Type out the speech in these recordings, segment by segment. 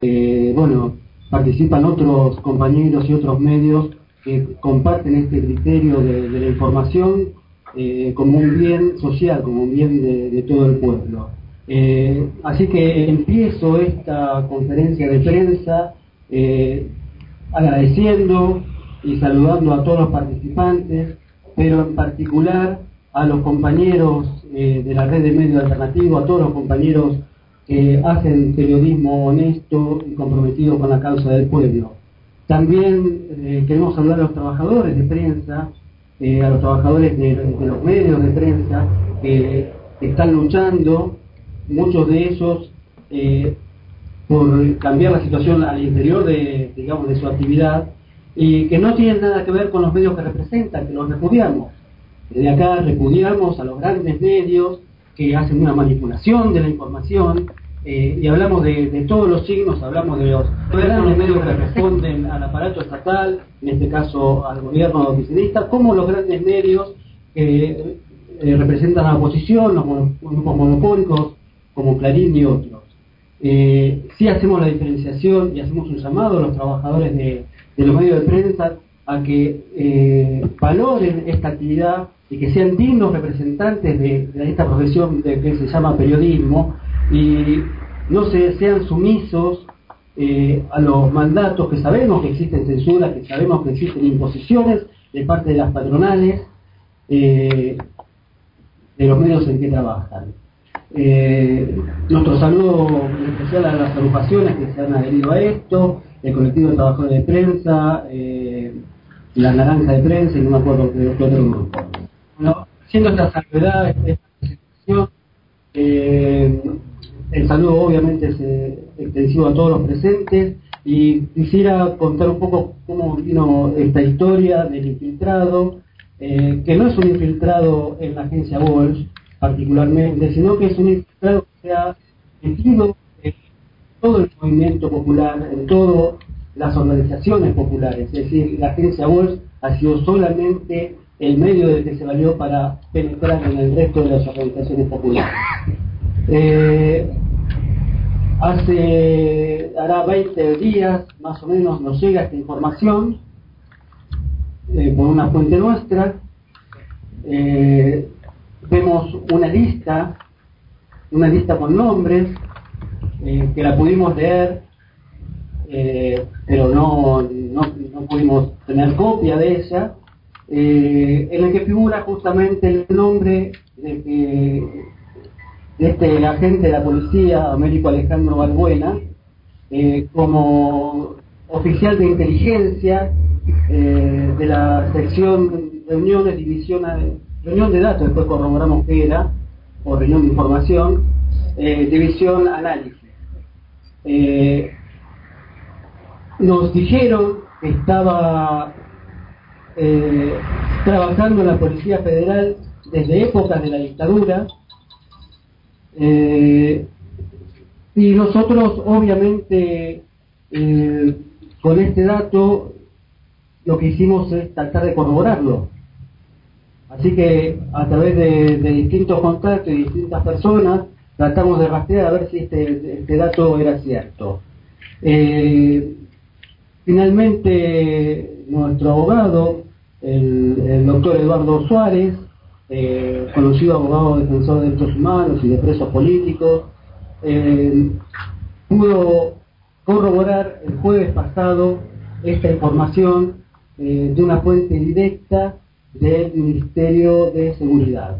bueno, participan otros compañeros y otros medios que comparten este criterio de la información como un bien social, como un bien de todo el pueblo. Así que empiezo esta conferencia de prensa agradeciendo y saludando a todos los participantes, pero en particular a los compañeros de la red de medios alternativos, a todos los compañeros que hacen periodismo honesto y comprometido con la causa del pueblo. También queremos hablar a los trabajadores de prensa, a los trabajadores de los medios de prensa que están luchando, muchos de ellos por cambiar la situación al interior de su actividad, y que no tienen nada que ver con los medios que representan, que los repudiamos. Desde acá repudiamos a los grandes medios que hacen una manipulación de la información, y hablamos de todos los signos, hablamos de los grandes medios que responden al aparato estatal, en este caso al gobierno oficialista, como los grandes medios que representan a la oposición, los grupos monopólicos como Clarín y otros. Sí hacemos la diferenciación y hacemos un llamado a los trabajadores de los medios de prensa a que valoren esta actividad y que sean dignos representantes de esta profesión que se llama periodismo, y no sean sumisos a los mandatos, que sabemos que existen censuras, que sabemos que existen imposiciones de parte de las patronales de los medios en que trabajan. Nuestro saludo especial a las agrupaciones que se han adherido a esto, el colectivo de trabajadores de prensa, la Naranja de Prensa y no me acuerdo de otro grupo. Bueno, haciendo esta salvedad, esta presentación, el saludo obviamente es extensivo a todos los presentes, y quisiera contar un poco cómo vino esta historia del infiltrado, que no es un infiltrado en la agencia Walsh particularmente, sino que es un infiltrado que se ha metido en todo el movimiento popular, en todas las organizaciones populares. Es decir, la agencia Walsh ha sido solamente el medio del que se valió para penetrar en el resto de las organizaciones populares. Hará 20 días más o menos nos llega esta información por una fuente nuestra. Vemos una lista con nombres que la pudimos leer, pero no pudimos tener copia de ella, en el que figura justamente el nombre de este agente de la policía, Américo Alejandro Balbuena, como oficial de inteligencia de la sección reuniones, reunión de datos, después corroboramos qué era, o reunión de información, división análisis. Nos dijeron que estaba trabajando en la Policía Federal desde épocas de la dictadura, y nosotros obviamente con este dato lo que hicimos es tratar de corroborarlo. Así que a través de distintos contactos y distintas personas tratamos de rastrear a ver si este dato era cierto. Finalmente nuestro abogado, el doctor Eduardo Suárez, conocido abogado defensor de derechos humanos y de presos políticos, pudo corroborar el jueves pasado esta información de una fuente directa del Ministerio de Seguridad.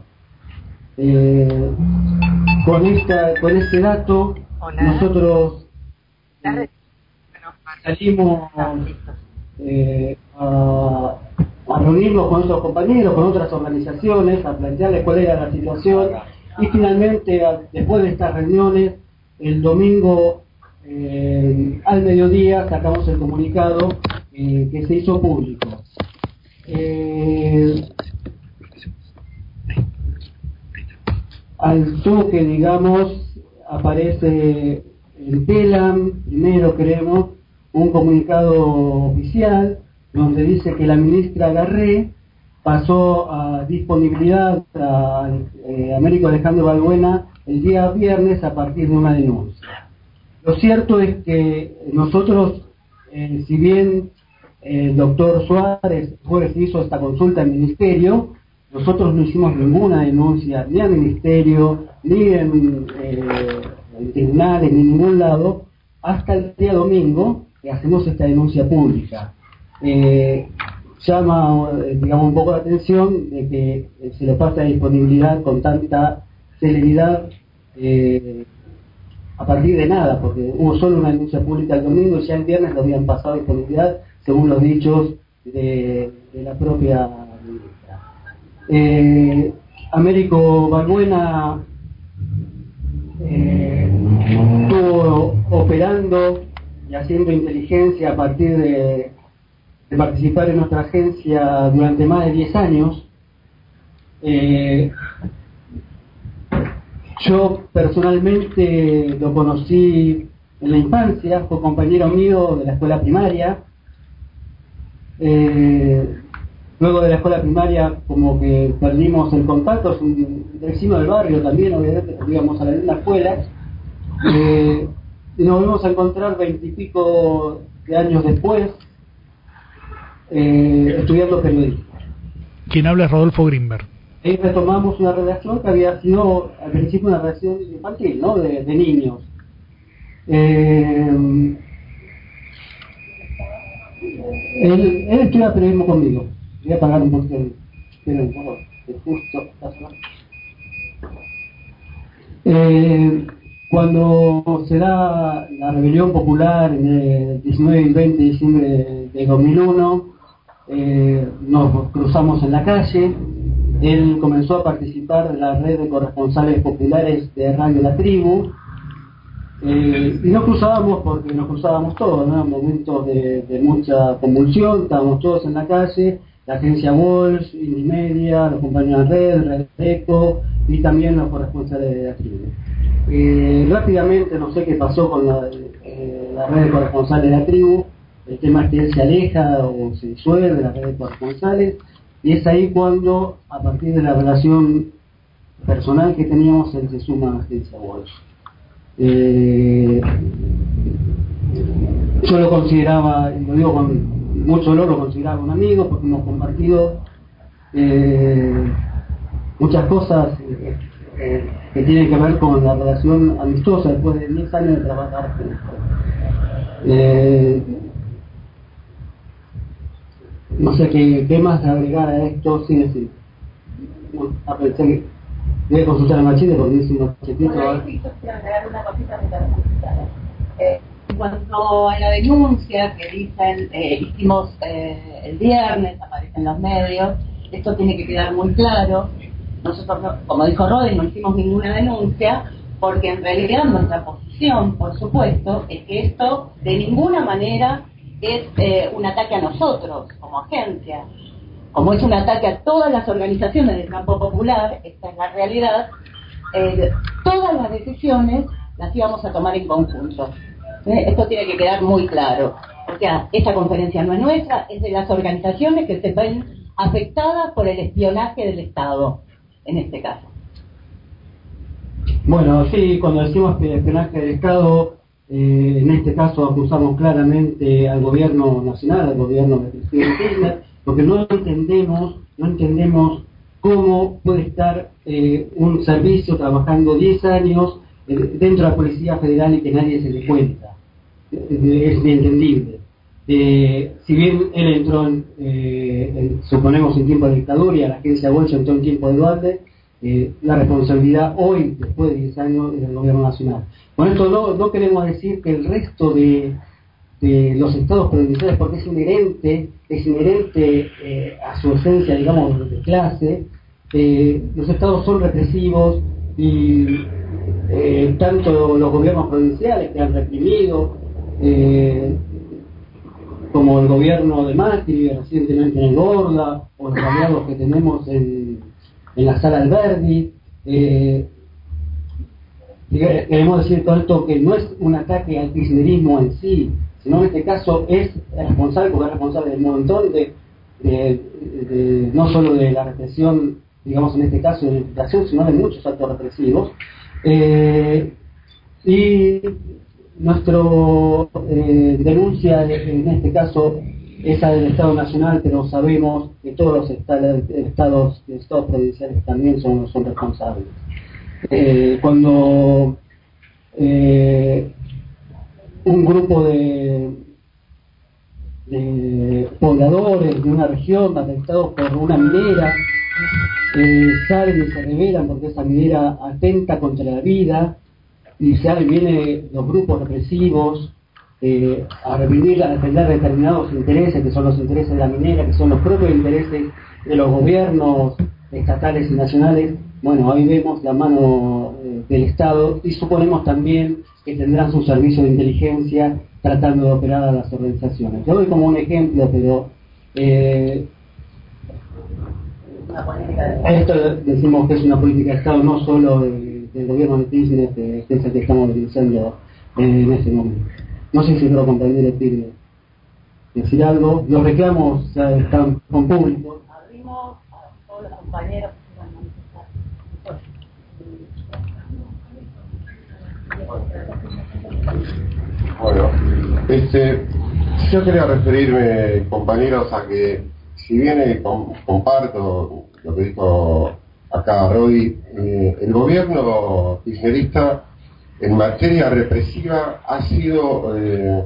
Con este dato, nosotros salimos a reunirnos con otros compañeros, con otras organizaciones, a plantearles cuál era la situación, y finalmente, después de estas reuniones, el domingo al mediodía sacamos el comunicado que se hizo público. Al toque, digamos, aparece en Telam, primero creemos, un comunicado oficial donde dice que la ministra Garré pasó a disponibilidad a Américo Alejandro Balbuena el día viernes a partir de una denuncia. Lo cierto es que nosotros, si bien el doctor Suárez jueves hizo esta consulta al Ministerio, nosotros no hicimos ninguna denuncia ni al Ministerio, ni en tribunales, ni en ningún lado, hasta el día domingo que hacemos esta denuncia pública. Llama, digamos, un poco la atención de que se le pase a disponibilidad con tanta celeridad a partir de nada, porque hubo solo una denuncia pública el domingo y ya el viernes lo habían pasado a disponibilidad según los dichos de la propia ministra. Américo Balbuena estuvo operando y haciendo inteligencia a partir de participar en nuestra agencia durante más de 10 años. Yo personalmente lo conocí en la infancia, fue compañero mío de la escuela primaria. Luego de la escuela primaria como que perdimos el contacto, es un vecino del barrio también, obviamente, porque íbamos a la misma escuela. Y nos volvimos a encontrar 20 y pico de años después, estudiando periodismo. Quien habla es Rodolfo Grimberg. Ahí retomamos una relación que había sido al principio una relación infantil, ¿no? De niños. Él estudia periodismo conmigo. Voy a pagar un poquito. Pero un poco de justo. Cuando se da la rebelión popular en el 19 y 20 de diciembre de 2001, nos cruzamos en la calle. Él comenzó a participar de la red de corresponsales populares de Radio La Tribu, y nos cruzábamos porque nos cruzábamos todos, ¿no? En momentos de mucha convulsión, estábamos todos en la calle, la agencia Walsh, Indimedia, los compañeros de Red Eco y también los corresponsales de La Tribu. Rápidamente, no sé qué pasó con la red de corresponsales de La Tribu, el tema es que él se aleja o se disuelve de la red de corresponsales. Y es ahí cuando, a partir de la relación personal que teníamos, él se suma a la agencia Walsh. Yo lo consideraba, y lo digo con mucho dolor, lo consideraba un amigo, porque hemos compartido muchas cosas que tienen que ver con la relación amistosa después de 10 años de trabajar juntos. No sé qué más agregar a esto, sí decir. Bueno, pensé que voy a consultar a Machete porque dice unos chetitos. Sí, yo quiero agregar una cosita que te consultar. En cuanto a la denuncia que dicen, hicimos el viernes, aparece en los medios, esto tiene que quedar muy claro. Nosotros, como dijo Rodri, no hicimos ninguna denuncia, porque en realidad nuestra posición, por supuesto, es que esto de ninguna manera es un ataque a nosotros como agencia. Como es un ataque a todas las organizaciones del campo popular, esta es la realidad, todas las decisiones las íbamos a tomar en conjunto. Esto tiene que quedar muy claro. O sea, esta conferencia no es nuestra, es de las organizaciones que se ven afectadas por el espionaje del Estado, en este caso. Bueno, sí, cuando decimos que el espionaje del Estado, en este caso acusamos claramente al gobierno nacional, al gobierno del presidente Kirchner, porque no entendemos cómo puede estar un servicio trabajando 10 años dentro de la Policía Federal y que nadie se dé cuenta. Es inentendible. Si bien él entró, suponemos, en tiempo de dictadura, y a la agencia Walsh entró en tiempo de Duarte, la responsabilidad hoy, después de 10 años, es del gobierno nacional. Con esto no queremos decir que el resto de los estados provinciales, porque es inherente a su esencia, digamos, de clase, los estados son represivos y tanto los gobiernos provinciales que han reprimido, como el gobierno de Macri recientemente en el Gorda, o los aliados que tenemos en la Sala Alberdi. Queremos decir todo esto, que no es un ataque al kirchnerismo en sí, sino en este caso es responsable, porque es responsable de un montón de no solo de la represión, digamos, en este caso de la infiltración, sino de muchos actos represivos. Y nuestro denuncia en este caso esa del Estado Nacional, pero sabemos que todos los estados provinciales también son responsables. Cuando un grupo de pobladores de una región afectados por una minera salen y se rebelan porque esa minera atenta contra la vida, y vienen los grupos represivos a reprimir, a defender determinados intereses, que son los intereses de la minera, que son los propios intereses de los gobiernos estatales y nacionales. Bueno, ahí vemos la mano del Estado, y suponemos también que tendrán su servicio de inteligencia tratando de operar a las organizaciones. Yo doy como un ejemplo, pero esto decimos que es una política de Estado, no solo del gobierno de Kirchner, que es el que estamos utilizando en este momento. No sé si otro compañero quiere decir algo. Los reclamos ya están con público. Abrimos a todos los compañeros que quieran manifestar. Bueno, yo quería referirme, compañeros, a que si bien comparto lo que dijo acá Rodi, el gobierno kirchnerista en materia represiva ha sido,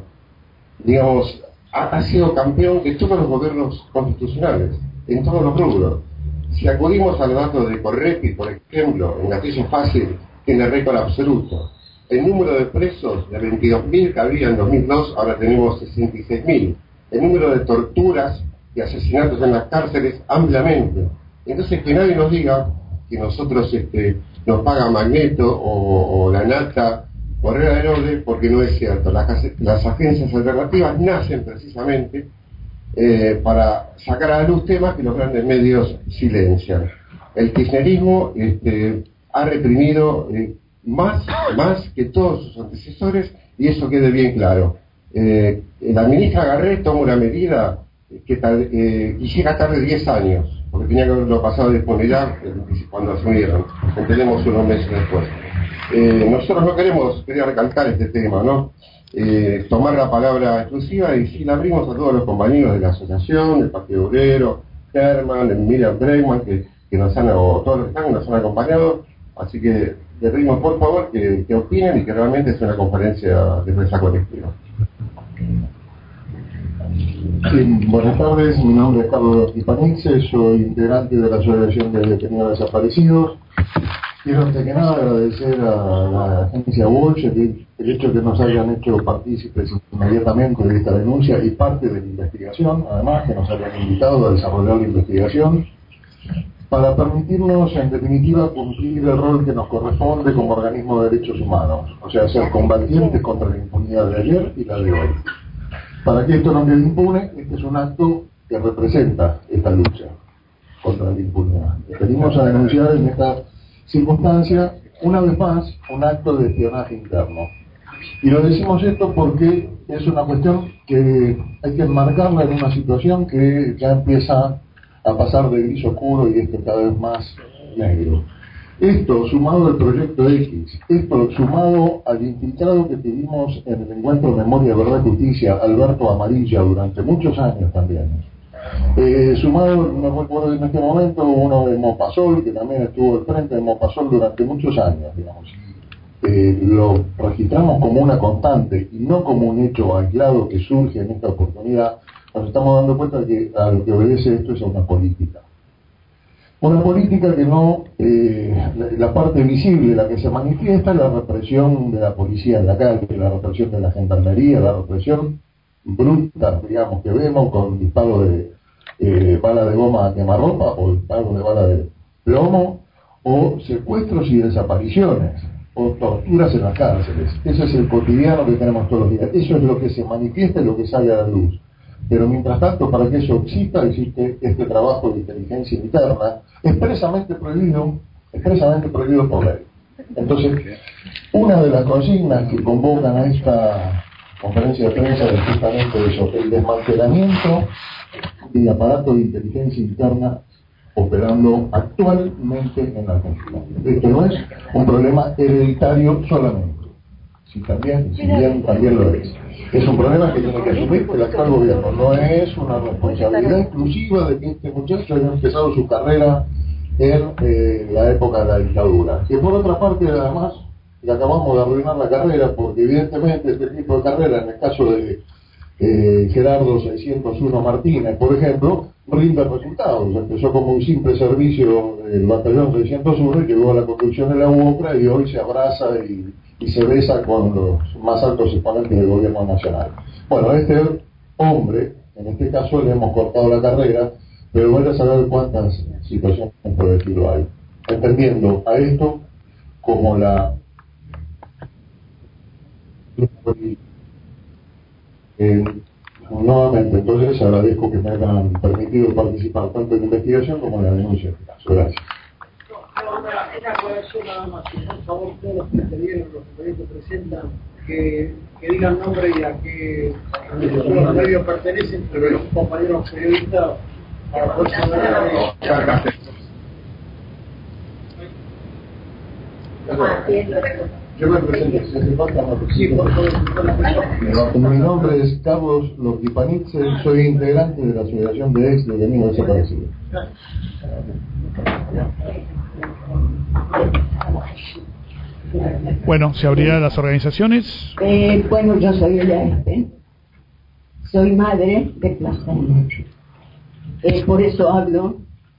ha sido campeón de todos los gobiernos constitucionales, en todos los rubros. Si acudimos a los datos de Correpi, por ejemplo, en gatillo fácil, tiene récord absoluto. El número de presos de 22.000 que había en 2002, ahora tenemos 66.000. El número de torturas y asesinatos en las cárceles, ampliamente. Entonces, que nadie nos diga que nosotros nos paga Magneto o la Nata o Herrera del Orden, porque no es cierto. Las agencias alternativas nacen precisamente para sacar a la luz temas que los grandes medios silencian. El kirchnerismo ha reprimido más que todos sus antecesores, y eso quede bien claro. La ministra Garret toma una medida que llega tarde 10 años, porque tenía que haberlo pasado de disponibilidad cuando asumieron. Entendemos unos meses después. Nosotros no quería recalcar este tema, ¿no? Tomar la palabra exclusiva, y sí la abrimos a todos los compañeros de la asociación, del Partido Obrero, Herman, Miriam Bregman, que nos han, o todos los que están, nos han acompañado. Así que les pedimos por favor que opinen, y que realmente es una conferencia de prensa colectiva. Sí, buenas tardes, mi nombre es Carlos Tipanixe, soy integrante de la Asociación de Detenidos Desaparecidos. Quiero antes que nada agradecer a la agencia Walsh el hecho que nos hayan hecho partícipes inmediatamente de esta denuncia y parte de la investigación, además que nos hayan invitado a desarrollar la investigación, para permitirnos en definitiva cumplir el rol que nos corresponde como organismo de derechos humanos, o sea, ser combatientes contra la impunidad de ayer y la de hoy. Para que esto no quede impune, este es un acto que representa esta lucha contra la impunidad. Venimos a denunciar en esta circunstancia, una vez más, un acto de espionaje interno. Y lo decimos esto porque es una cuestión que hay que enmarcarla en una situación que ya empieza a pasar de gris oscuro y cada vez más negro. Esto sumado al proyecto X, esto sumado al infiltrado que tuvimos en el encuentro Memoria, Verdad y Justicia, Alberto Amarilla, durante muchos años también. Sumado, no recuerdo en este momento, uno de Mopasol, que también estuvo al frente de Mopasol durante muchos años, digamos. Lo registramos como una constante y no como un hecho aislado que surge en esta oportunidad. Nos estamos dando cuenta de que a lo que obedece esto es a una política. Una política que no, la parte visible, la que se manifiesta, es la represión de la policía en la calle, la represión de la gendarmería, la represión bruta, digamos, que vemos con disparo de bala de goma a quemarropa, o disparo de bala de plomo, o secuestros y desapariciones, o torturas en las cárceles. Ese es el cotidiano que tenemos todos los días. Eso es lo que se manifiesta y lo que sale a la luz. Pero mientras tanto, para que eso exista, existe este trabajo de inteligencia interna expresamente prohibido por ley. Entonces, una de las consignas que convocan a esta conferencia de prensa es justamente eso, el desmantelamiento del aparato de inteligencia interna operando actualmente en la Argentina. Esto no es un problema hereditario solamente, si bien también lo es. Es un problema que tiene que asumir el actual gobierno. No es una responsabilidad exclusiva de que este muchacho haya empezado su carrera en la época de la dictadura. Que por otra parte, además, le acabamos de arruinar la carrera, porque evidentemente este tipo de carrera, en el caso de Gerardo 601 Martínez, por ejemplo, rinde resultados. Empezó como un simple servicio del batallón 601 y llegó a la conducción de la UOCRA y hoy se abraza y se besa con los más altos exponentes del gobierno nacional. Bueno, este hombre, en este caso le hemos cortado la carrera, pero voy a saber cuántas situaciones por decirlo hay, entendiendo a esto como nuevamente, entonces agradezco que me hayan permitido participar tanto en la investigación como en la denuncia. Gracias. Una aclaración nada más, por favor, todos los que intervienen, los periodistas presentan, que digan nombre y a qué medio pertenecen, pero los compañeros periodistas para poder saber. Yo me presento, si hace falta, mi nombre es Carlos Lorquipanitze, soy integrante de la Asociación de Ex Detenidos Desaparecidos. Bueno, se abrirán las organizaciones. Bueno, yo soy ella, soy madre de Plasencia. Por eso hablo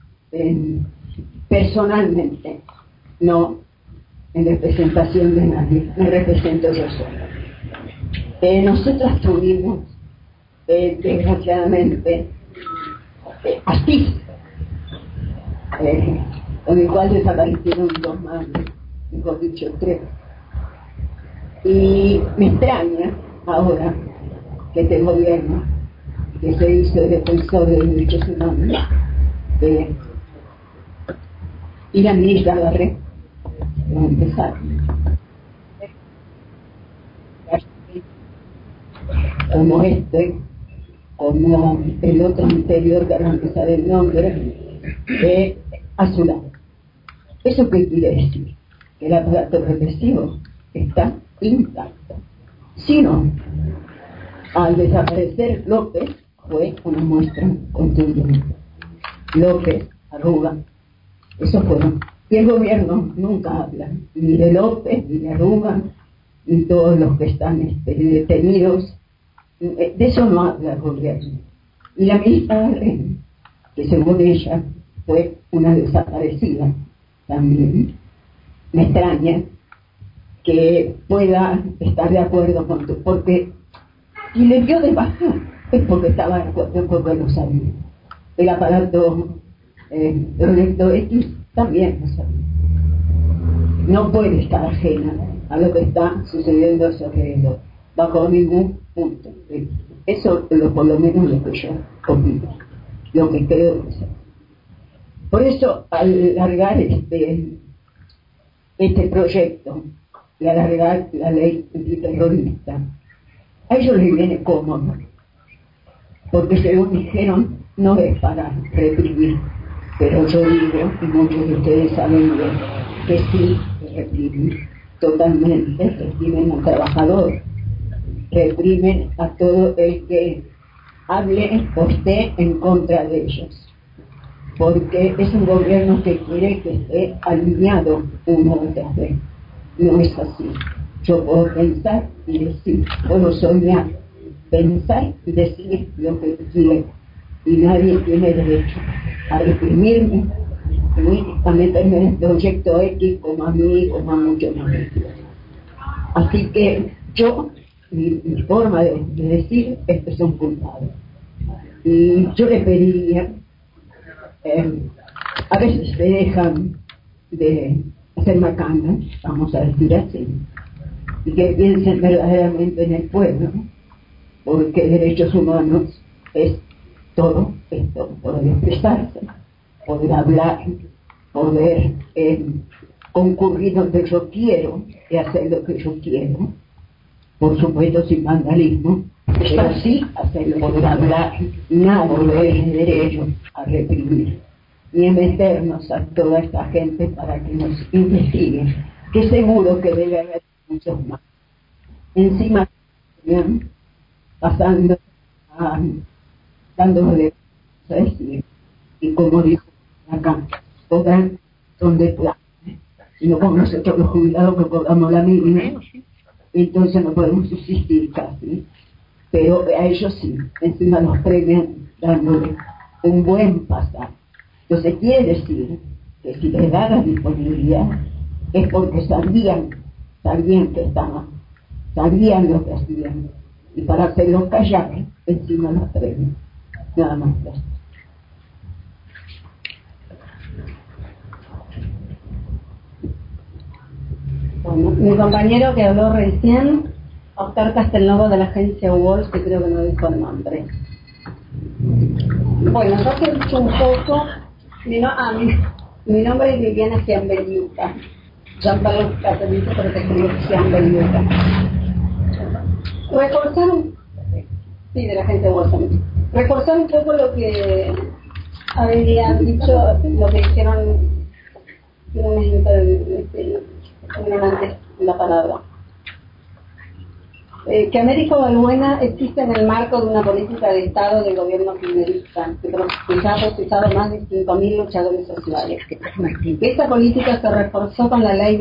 personalmente, no en representación de nadie, me represento yo sola. Nosotras tuvimos, desgraciadamente, así, con el cual desaparecieron 2 madres, mejor dicho 3. Y me extraña ahora que este gobierno, que se hizo defensor de los derechos humanos, y la ministra Garré, va a empezar como como el otro anterior, que ahora empezar el nombre, a su lado. ¿Eso qué quiere decir? Que el aparato represivo está intacto. Si no, al desaparecer López fue una muestra contundente. López, Arruga, esos fueron. Y el gobierno nunca habla ni de López, ni de Arruga, ni todos los que están detenidos. De eso no habla el gobierno. Y la ministra Garré, que según ella fue una desaparecida también, me extraña que pueda estar de acuerdo con tú, porque si le dio de baja es porque estaba de acuerdo, porque lo sabía. El aparato Proyecto X también lo sabía. No puede estar ajena a lo que está sucediendo a su alrededor, bajo ningún punto. Eso es por lo menos lo que yo opino, lo que creo que es. Por eso, al largar este proyecto y alargar la ley antiterrorista, a ellos les viene cómodo, porque según dijeron, no es para reprimir, pero yo digo, y muchos de ustedes saben bien, que sí reprimen totalmente, reprimen al trabajador, reprimen a todo el que hable o esté en contra de ellos, porque es un gobierno que quiere que esté alineado uno detrás de él. No es así. Yo puedo pensar y decir, puedo soñar, pensar y decir lo que quiero, y nadie tiene derecho a reprimirme ni a meterme en el proyecto X como a mí, como a muchos más. Así que yo, mi forma de decir es que son culpables. Y yo le pediría, a veces se dejan de hacer macanas, vamos a decir así, y que piensen verdaderamente en el pueblo, porque derechos humanos es todo esto, poder expresarse, poder hablar, poder concurrir donde yo quiero y hacer lo que yo quiero, por supuesto sin vandalismo, pero sí hacerlo, poder hablar, nadie tiene derecho a reprimir, ni a meternos a toda esta gente para que nos investiguen, que seguro que debe haber muchos más. encima pasando a dándole y como dijo acá, cobran donde puedan, y no como nosotros los jubilados que cobramos la mínima, entonces no podemos subsistir casi, pero a ellos sí, encima los premian dándole un buen pasaje. Entonces quiere decir que si les da la disponibilidad es porque sabían que estaban, sabían lo que hacían, y para hacerlos callar encima los premian, nada más. Bueno, mi compañero que habló recién, Oscar Castelnuovo de la agencia Walsh, que creo que no dijo el nombre. Bueno, yo te he dicho un poco, mi nombre es Viviana Giambelliuca, Giancarlo Catolico, pero te escribo Giambelliuca. Sí, de la agencia Walsh. Reforzar un poco lo que habían dicho, lo que dijeron antes la palabra. Que Américo Balbuena existe en el marco de una política de Estado del gobierno kirchnerista que ya ha procesado más de 5.000 luchadores sociales. Esta política se reforzó con la ley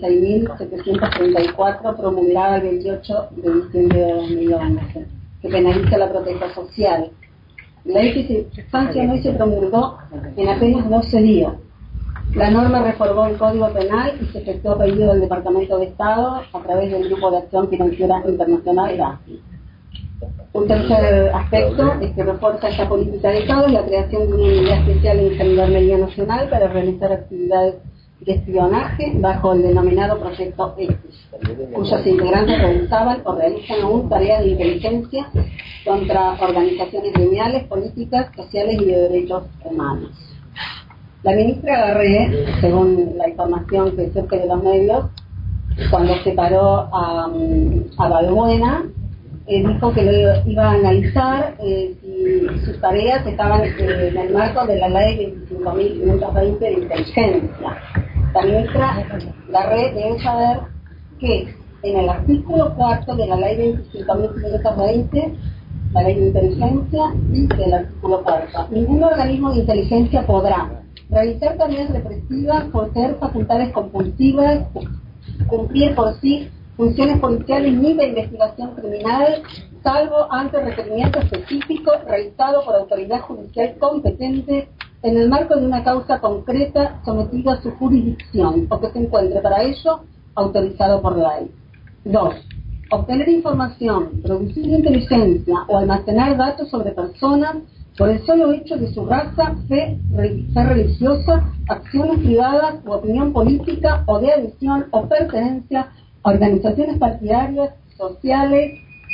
26.734 promulgada el 28 de diciembre de 2011, que penaliza la protesta social. La ley que se sancionó y se promulgó en apenas 12 días. La norma reformó el Código Penal y se efectuó a pedido del Departamento de Estado a través del Grupo de Acción Financiera Internacional GAFI. Un tercer aspecto es que refuerza esta política de Estado y la creación de una unidad especial en Gendarmería Nacional para realizar actividades de espionaje bajo el denominado Proyecto X, cuyos integrantes realizaban o realizan aún tareas de inteligencia contra organizaciones gremiales, políticas, sociales y de derechos humanos. La ministra Garré, según la información que surge de los medios, cuando separó a Balbuena, dijo que lo iba a analizar si sus tareas estaban en el marco de la ley 25.520 de inteligencia. La ministra Garré debe saber que en el artículo 4 de la ley 25.520, la ley de inteligencia, dice el artículo 4, ningún organismo de inteligencia podrá realizar tareas represivas, poseer facultades compulsivas, cumplir por sí funciones policiales ni de investigación criminal, salvo ante requerimiento específico realizado por autoridad judicial competente en el marco de una causa concreta sometida a su jurisdicción o que se encuentre para ello autorizado por ley. 2. Obtener información, producir inteligencia o almacenar datos sobre personas por el solo hecho de su raza, fe religiosa, acciones privadas u opinión política o de adhesión o pertenencia a organizaciones partidarias, sociales,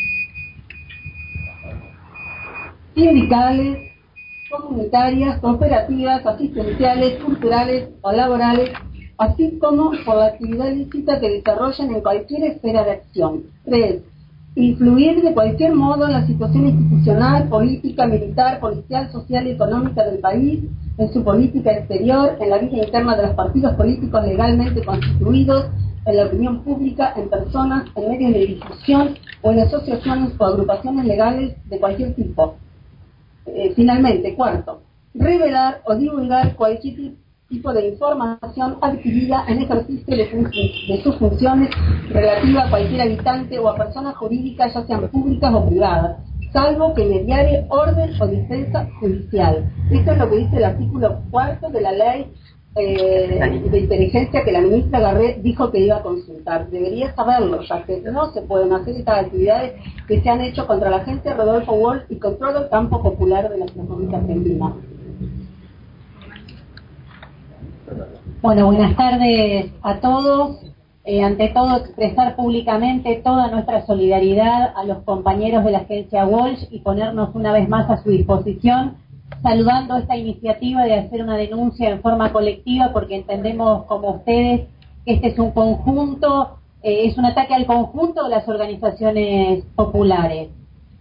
sindicales, comunitarias, cooperativas, asistenciales, culturales o laborales, así como por la actividad lícita que desarrollen en cualquier esfera de acción. 3. Influir de cualquier modo en la situación institucional, política, militar, policial, social y económica del país, en su política exterior, en la vida interna de los partidos políticos legalmente constituidos, en la opinión pública, en personas, en medios de difusión o en asociaciones o agrupaciones legales de cualquier tipo. Finalmente, 4. Revelar o divulgar cualquier tipo de información adquirida en ejercicio de sus funciones relativa a cualquier habitante o a personas jurídicas, ya sean públicas o privadas, salvo que mediare orden o defensa judicial. Esto es lo que dice el artículo 4 de la ley de inteligencia que la ministra Garré dijo que iba a consultar. Debería saberlo, ya que no se pueden hacer estas actividades que se han hecho contra la agencia Rodolfo Walsh y contra todo el campo popular de la República Argentina. Bueno, buenas tardes a todos. Ante todo, expresar públicamente toda nuestra solidaridad a los compañeros de la agencia Walsh y ponernos una vez más a su disposición, saludando esta iniciativa de hacer una denuncia en forma colectiva, porque entendemos como ustedes que este es un conjunto, es un ataque al conjunto de las organizaciones populares.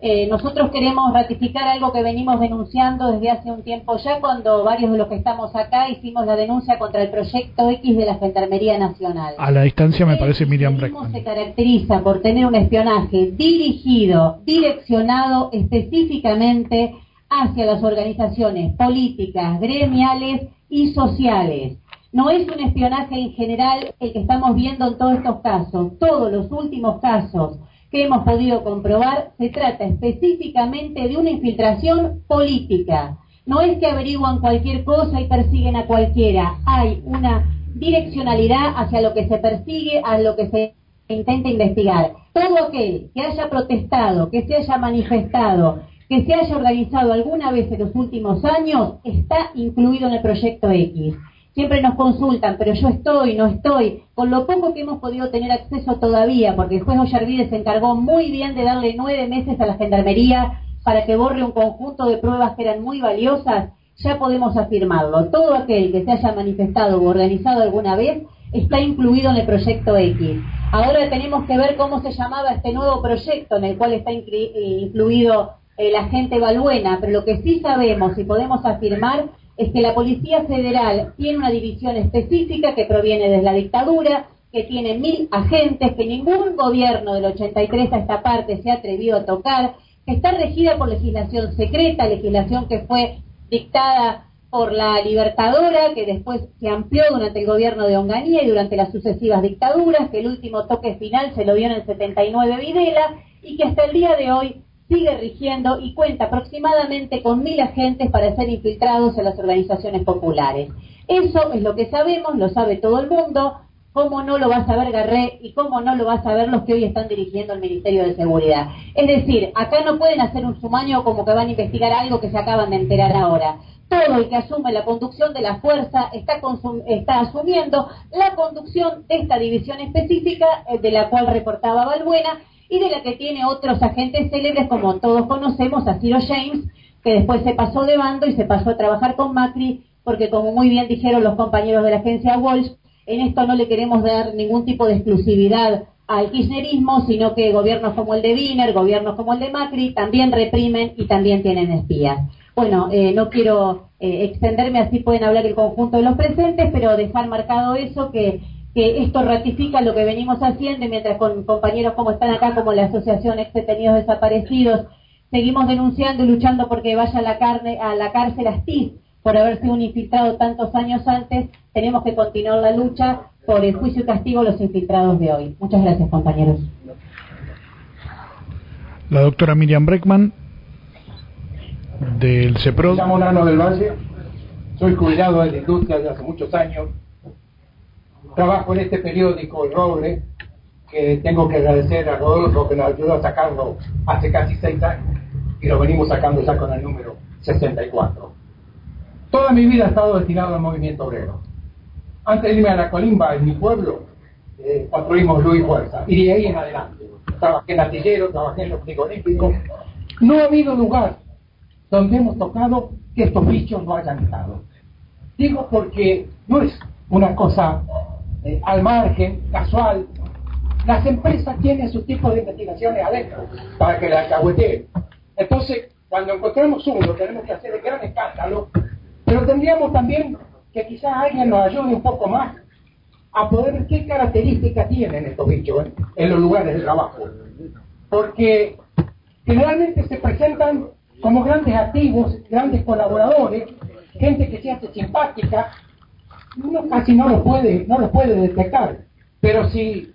Nosotros queremos ratificar algo que venimos denunciando desde hace un tiempo ya, cuando varios de los que estamos acá hicimos la denuncia contra el proyecto X de la Gendarmería Nacional. A la distancia me parece Miriam Breckman. Se caracteriza por tener un espionaje dirigido, direccionado específicamente hacia las organizaciones políticas, gremiales y sociales. No es un espionaje en general el que estamos viendo en todos estos casos. Todos los últimos casos que hemos podido comprobar, se trata específicamente de una infiltración política. No es que averiguan cualquier cosa y persiguen a cualquiera. Hay una direccionalidad hacia lo que se persigue, a lo que se intenta investigar. Todo aquel que haya protestado, que se haya manifestado, que se haya organizado alguna vez en los últimos años, está incluido en el proyecto X. Siempre nos consultan, pero yo estoy, no estoy. Con lo poco que hemos podido tener acceso todavía, porque el juez Ollarvide se encargó muy bien de darle 9 meses a la Gendarmería para que borre un conjunto de pruebas que eran muy valiosas, ya podemos afirmarlo. Todo aquel que se haya manifestado o organizado alguna vez está incluido en el proyecto X. Ahora tenemos que ver cómo se llamaba este nuevo proyecto en el cual está incluido el agente Balbuena, pero lo que sí sabemos y podemos afirmar es que la Policía Federal tiene una división específica que proviene de la dictadura, que tiene 1000 agentes, que ningún gobierno del 83 a esta parte se ha atrevido a tocar, que está regida por legislación secreta, legislación que fue dictada por la Libertadora, que después se amplió durante el gobierno de Onganía y durante las sucesivas dictaduras, que el último toque final se lo dio en el 79 Videla, y que hasta el día de hoy sigue rigiendo y cuenta aproximadamente con 1000 agentes para ser infiltrados en las organizaciones populares. Eso es lo que sabemos, lo sabe todo el mundo. ¿Cómo no lo va a saber Garré y cómo no lo va a saber los que hoy están dirigiendo el Ministerio de Seguridad? Es decir, acá no pueden hacer un sumaño como que van a investigar algo que se acaban de enterar ahora. Todo el que asume la conducción de la fuerza está asumiendo la conducción de esta división específica de la cual reportaba Balbuena, y de la que tiene otros agentes célebres, como todos conocemos, a Ciro James, que después se pasó de bando y se pasó a trabajar con Macri, porque como muy bien dijeron los compañeros de la agencia Walsh, en esto no le queremos dar ningún tipo de exclusividad al kirchnerismo, sino que gobiernos como el de Wiener, gobiernos como el de Macri, también reprimen y también tienen espías. Bueno, no quiero extenderme, así pueden hablar el conjunto de los presentes, pero dejar marcado eso, que esto ratifica lo que venimos haciendo, mientras con compañeros como están acá, como la Asociación Ex Detenidos Desaparecidos, seguimos denunciando y luchando porque vaya a la cárcel Astiz por haber sido un infiltrado tantos años antes. Tenemos que continuar la lucha por el juicio y castigo a los infiltrados de hoy. Muchas gracias, compañeros. La doctora Miriam Breckman, del CEPROD. Me llamo Nano del Valle, soy jubilado de la industria desde hace muchos años. Trabajo en este periódico El Roble, que tengo que agradecer a Rodolfo, que nos ayudó a sacarlo hace casi 6 años, y lo venimos sacando ya con el número 64. Toda mi vida he estado destinado al movimiento obrero. Antes de irme a la Colimba, en mi pueblo, construimos Luz y Fuerza, y de ahí en adelante. Trabajé en astillero, trabajé en los frigoríficos. No ha habido lugar donde hemos tocado que estos bichos no hayan estado. Digo porque no es una cosa al margen, casual. Las empresas tienen sus tipos de investigaciones adentro para que la alcahueteen. Entonces, cuando encontramos uno, tenemos que hacer el gran escándalo, pero tendríamos también que quizás alguien nos ayude un poco más a poder ver qué características tienen estos bichos en los lugares de trabajo. Porque generalmente se presentan como grandes activos, grandes colaboradores, gente que se hace simpática. Uno casi no lo puede detectar, pero si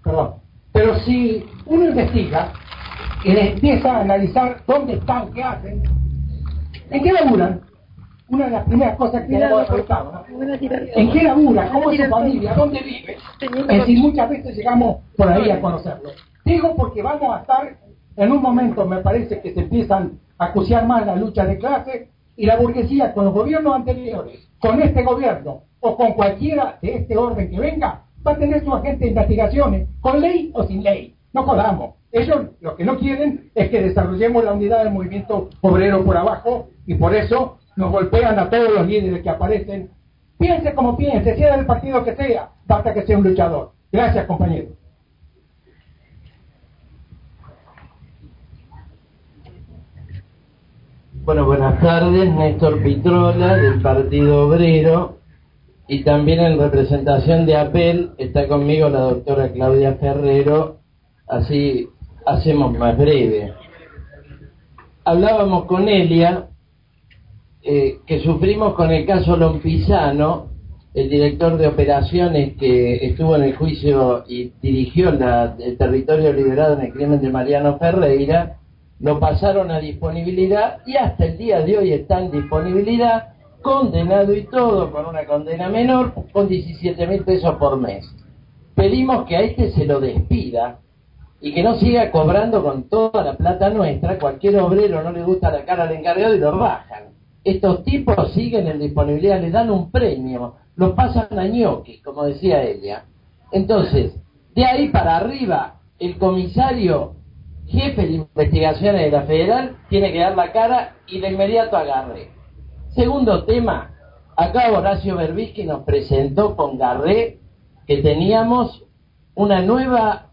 uno investiga y empieza a analizar dónde están, qué hacen, en qué laburan, una de las primeras cosas que hemos preguntado, ¿no? ¿En qué labura? ¿Cómo es su familia? ¿Dónde vive? Es decir, muchas veces llegamos por ahí a conocerlo. Digo porque vamos a estar en un momento, me parece que se empiezan a acuciar más la lucha de clases, y la burguesía con los gobiernos anteriores, con este gobierno o con cualquiera de este orden que venga, va a tener su agente de investigaciones, con ley o sin ley. No jodamos. Ellos lo que no quieren es que desarrollemos la unidad del movimiento obrero por abajo, y por eso nos golpean a todos los líderes que aparecen. Piense como piense, sea del partido que sea, basta que sea un luchador. Gracias, compañeros. Bueno, buenas tardes, Néstor Pitrola, del Partido Obrero, y también en representación de APEL está conmigo la doctora Claudia Ferrero, así hacemos más breve. Hablábamos con Elia, que sufrimos con el caso Lompizano, el director de operaciones que estuvo en el juicio y dirigió el territorio liberado en el crimen de Mariano Ferreira. Lo pasaron a disponibilidad y hasta el día de hoy está en disponibilidad, condenado y todo, con una condena menor, con 17.000 pesos por mes. Pedimos que a este se lo despida y que no siga cobrando con toda la plata nuestra. Cualquier obrero no le gusta la cara al encargado y lo bajan. Estos tipos siguen en disponibilidad, le dan un premio, los pasan a ñoquis, como decía ella. Entonces, de ahí para arriba, el comisario jefe de investigaciones de la Federal tiene que dar la cara y de inmediato agarre. Segundo tema, acá Horacio Berbisky nos presentó con Garré que teníamos una nueva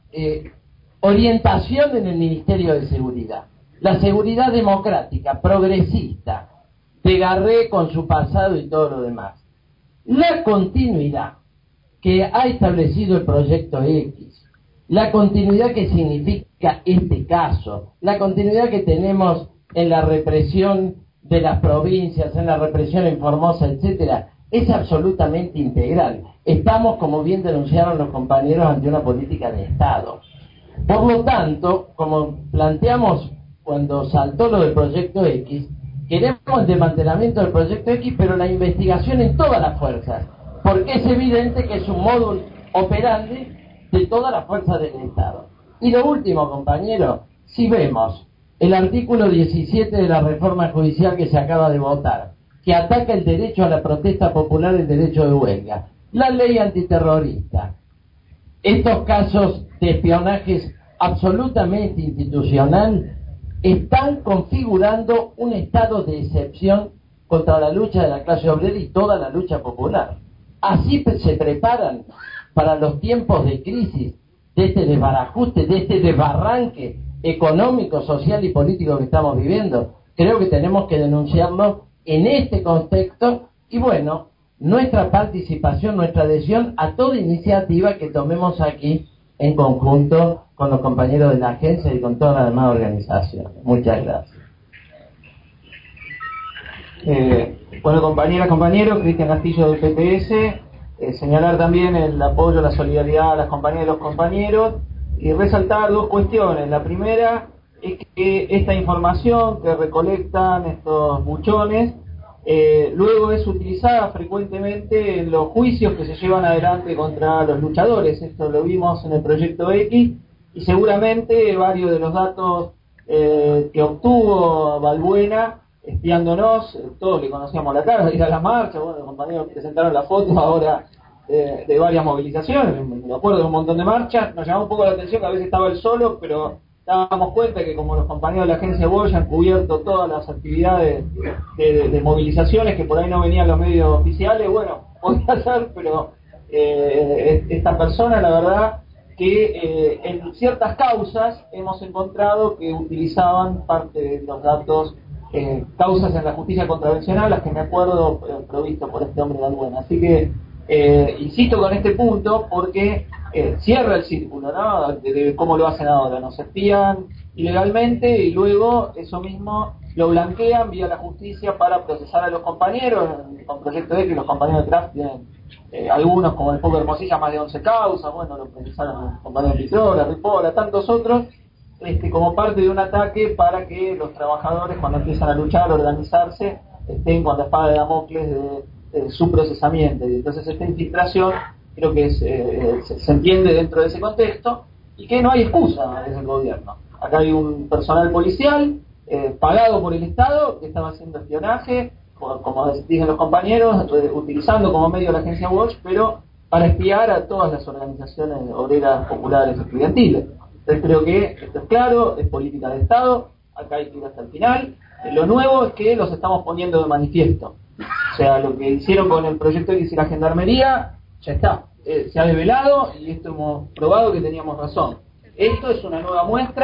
orientación en el Ministerio de Seguridad. La seguridad democrática, progresista, de Garré con su pasado y todo lo demás. La continuidad que ha establecido el Proyecto X, la continuidad que significa este caso, la continuidad que tenemos en la represión de las provincias, en la represión en Formosa, etcétera, es absolutamente integral. Estamos, como bien denunciaron los compañeros, ante una política de Estado. Por lo tanto, como planteamos cuando saltó lo del Proyecto X, queremos el desmantelamiento del Proyecto X, pero la investigación en todas las fuerzas, porque es evidente que es un módulo operandi de todas las fuerzas del Estado. Y lo último, compañero, si vemos el artículo 17 de la reforma judicial que se acaba de votar, que ataca el derecho a la protesta popular, el derecho de huelga, la ley antiterrorista, estos casos de espionaje absolutamente institucional, están configurando un estado de excepción contra la lucha de la clase obrera y toda la lucha popular. Así se preparan para los tiempos de crisis, de este desbarajuste, de este desbarranque económico, social y político que estamos viviendo. Creo que tenemos que denunciarlo en este contexto y bueno, nuestra participación, nuestra adhesión a toda iniciativa que tomemos aquí en conjunto con los compañeros de la agencia y con todas las demás organizaciones. Muchas gracias. Bueno, compañeras, compañeros, Cristian Castillo del PPS, señalar también el apoyo, la solidaridad a las compañeras y los compañeros y resaltar dos cuestiones. La primera es que esta información que recolectan estos buchones luego es utilizada frecuentemente en los juicios que se llevan adelante contra los luchadores. Esto lo vimos en el Proyecto X y seguramente varios de los datos que obtuvo Balbuena espiándonos, todos le conocíamos la cara, ir a la marcha, bueno, los compañeros presentaron la foto ahora de varias movilizaciones, me acuerdo de un montón de marchas, nos llamó un poco la atención que a veces estaba él solo, pero dábamos cuenta que como los compañeros de la agencia Walsh han cubierto todas las actividades de movilizaciones que por ahí no venían los medios oficiales, bueno, podía ser, pero esta persona, la verdad, que en ciertas causas hemos encontrado que utilizaban parte de los datos, causas en la justicia contravencional, las que me acuerdo provisto por este hombre de Balbuena. Así que insisto con este punto porque cierra el círculo, ¿no? De cómo lo hacen ahora, nos espían ilegalmente y luego eso mismo lo blanquean vía la justicia para procesar a los compañeros. Con Proyecto X los compañeros de Kraft tienen algunos, como el Poco Hermosilla, más de 11 causas, bueno, lo procesaron los compañeros de Pitrola, Ripola, tantos otros, como parte de un ataque para que los trabajadores, cuando empiezan a luchar, a organizarse, estén con la espada de Damocles de su procesamiento. Y entonces esta infiltración creo que se entiende dentro de ese contexto y que no hay excusa desde el gobierno. Acá hay un personal policial pagado por el Estado que estaba haciendo espionaje, como dicen los compañeros, utilizando como medio la agencia Walsh, pero para espiar a todas las organizaciones obreras, populares, estudiantiles. Entonces creo que esto es claro, es política de Estado, acá hay que ir hasta el final. Lo nuevo es que los estamos poniendo de manifiesto. O sea, lo que hicieron con el Proyecto X y la Gendarmería, ya está. Se ha develado y esto hemos probado que teníamos razón. Esto es una nueva muestra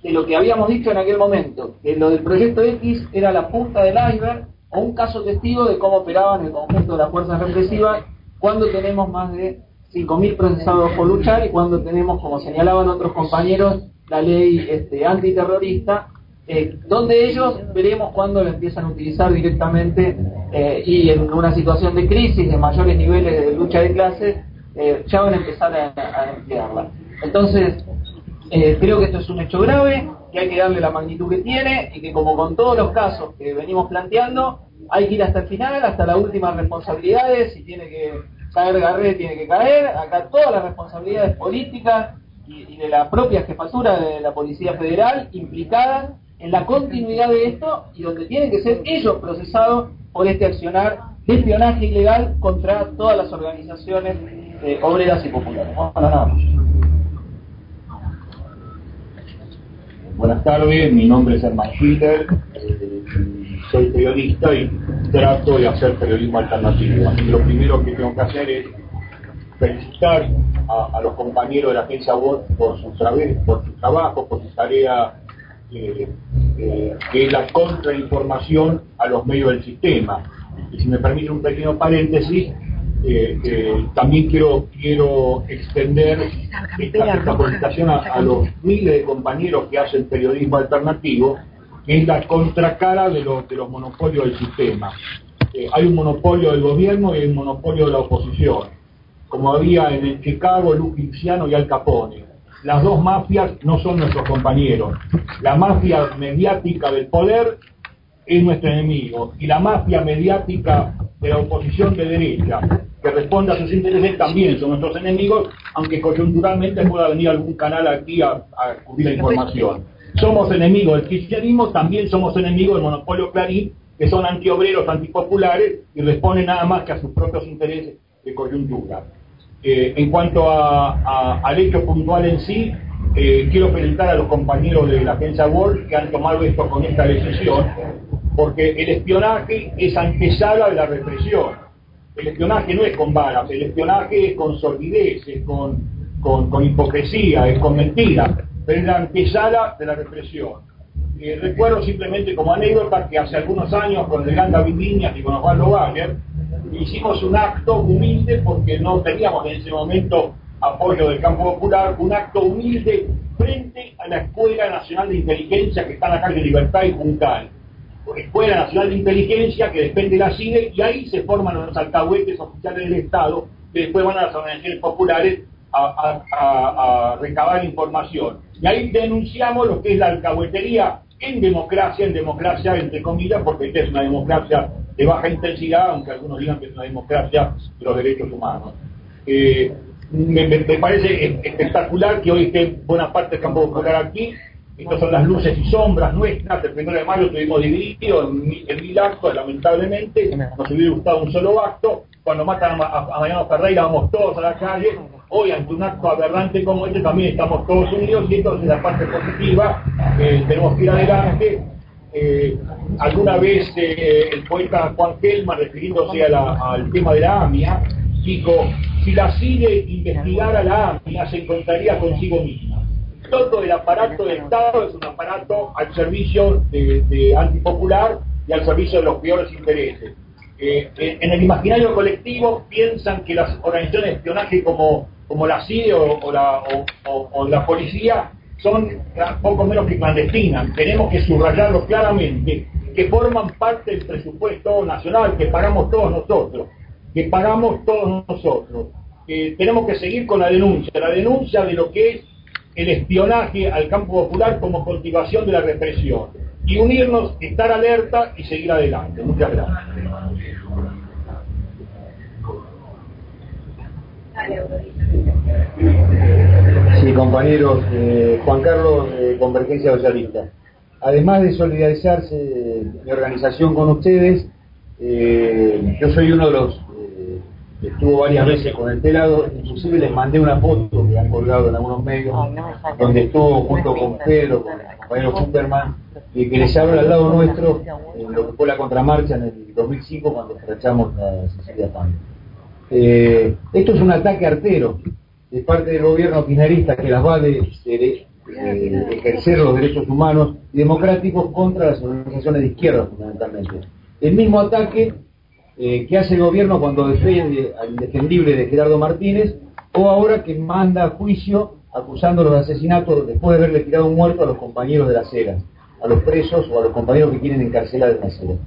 de lo que habíamos dicho en aquel momento, que lo del proyecto X era la punta del iceberg o un caso testigo de cómo operaban el conjunto de las fuerzas represivas cuando tenemos más de 5.000 procesados por luchar y cuando tenemos, como señalaban otros compañeros, la ley antiterrorista, donde ellos veremos cuándo la empiezan a utilizar directamente y en una situación de crisis, de mayores niveles de lucha de clases, ya van a empezar a emplearla. Entonces, creo que esto es un hecho grave, que hay que darle la magnitud que tiene y que, como con todos los casos que venimos planteando, hay que ir hasta el final, hasta las últimas responsabilidades. Si tiene que caer Garré, tiene que caer. Acá todas las responsabilidades políticas y de la propia jefatura de la Policía Federal implicadas en la continuidad de esto, y donde tienen que ser ellos procesados por este accionar de espionaje ilegal contra todas las organizaciones obreras y populares. Bueno, nada más. Buenas tardes, mi nombre es Herman Schwitter, soy periodista y trato de hacer periodismo alternativo. Así que lo primero que tengo que hacer es felicitar a los compañeros de la agencia Watch por su trabajo, por su tarea que es la contrainformación a los medios del sistema. Y si me permite un pequeño paréntesis, también quiero extender esta presentación a los miles de compañeros que hacen periodismo alternativo, que es la contracara de los monopolios del sistema. Hay un monopolio del gobierno y hay un monopolio de la oposición, como había en el Chicago, Luciano y Al Capone. Las dos mafias no son nuestros compañeros. La mafia mediática del poder es nuestro enemigo, y la mafia mediática de la oposición de derecha, que responde a sus intereses, también son nuestros enemigos, aunque coyunturalmente pueda venir algún canal aquí a cubrir la información. Somos enemigos del kirchnerismo, también somos enemigos del monopolio Clarín, que son antiobreros, antipopulares, y responden nada más que a sus propios intereses de coyuntura. En cuanto al hecho puntual en sí, quiero felicitar a los compañeros de la agencia Watch que han tomado esto con esta decisión, porque el espionaje es antesala de la represión. El espionaje no es con balas, el espionaje es con sordidez, es con hipocresía, es con mentira, pero es la antesala de la represión. Recuerdo simplemente como anécdota que hace algunos años con Yolanda Viviñas y con Osvaldo Wagner hicimos un acto humilde, porque no teníamos en ese momento apoyo del campo popular, un acto humilde frente a la Escuela Nacional de Inteligencia que está en la calle Libertad y Juncal. Escuela Nacional de Inteligencia que depende de la CIDE, y ahí se forman los alcahuetes oficiales del Estado, que después van a las organizaciones populares a recabar información. Y ahí denunciamos lo que es la alcahuetería en democracia entre comillas, porque esta es una democracia de baja intensidad, aunque algunos digan que es una democracia de los derechos humanos. Me parece espectacular que hoy esté buena parte del campo popular aquí. Estas son las luces y sombras nuestras. El 1 de mayo estuvimos divididos en 1000 actos, lamentablemente. Nos hubiera gustado un solo acto. Cuando matan a Mariano Ferreira vamos todos a la calle. Hoy, ante un acto aberrante como este, también estamos todos unidos, y entonces la parte positiva, tenemos que ir adelante. Alguna vez el poeta Juan Gelman, refiriéndose al tema de la AMIA, dijo: si la CIDE investigara la AMIA, se encontraría consigo misma. Todo el aparato del Estado es un aparato al servicio de antipopular y al servicio de los peores intereses. En el imaginario colectivo piensan que las organizaciones de espionaje como la CIDE o la policía son poco menos que clandestinas. Tenemos que subrayarlo claramente, que forman parte del presupuesto nacional que pagamos todos nosotros. Tenemos que seguir con la denuncia de lo que es el espionaje al campo popular como continuación de la represión, y unirnos, estar alerta y seguir adelante. Muchas gracias. Sí, compañeros, Juan Carlos de Convergencia Socialista. Además de solidarizarse mi organización con ustedes, yo soy uno de los que estuvo varias veces con el pelado. Inclusive les mandé una foto que han colgado en algunos medios, donde estuvo junto con Pedro, con el compañero Superman, y que les habla al lado nuestro en lo que fue la contramarcha en el 2005, cuando fracasamos la Cecilia Pando. Esto es un ataque artero de parte del gobierno kirchnerista, que las va ejercer los derechos humanos y democráticos contra las organizaciones de izquierda, fundamentalmente. El mismo ataque que hace el gobierno cuando defiende al indefendible de Gerardo Martínez, o ahora que manda a juicio acusando los asesinatos después de haberle tirado un muerto a los compañeros de las Heras, a los presos o a los compañeros que quieren encarcelar en las Heras.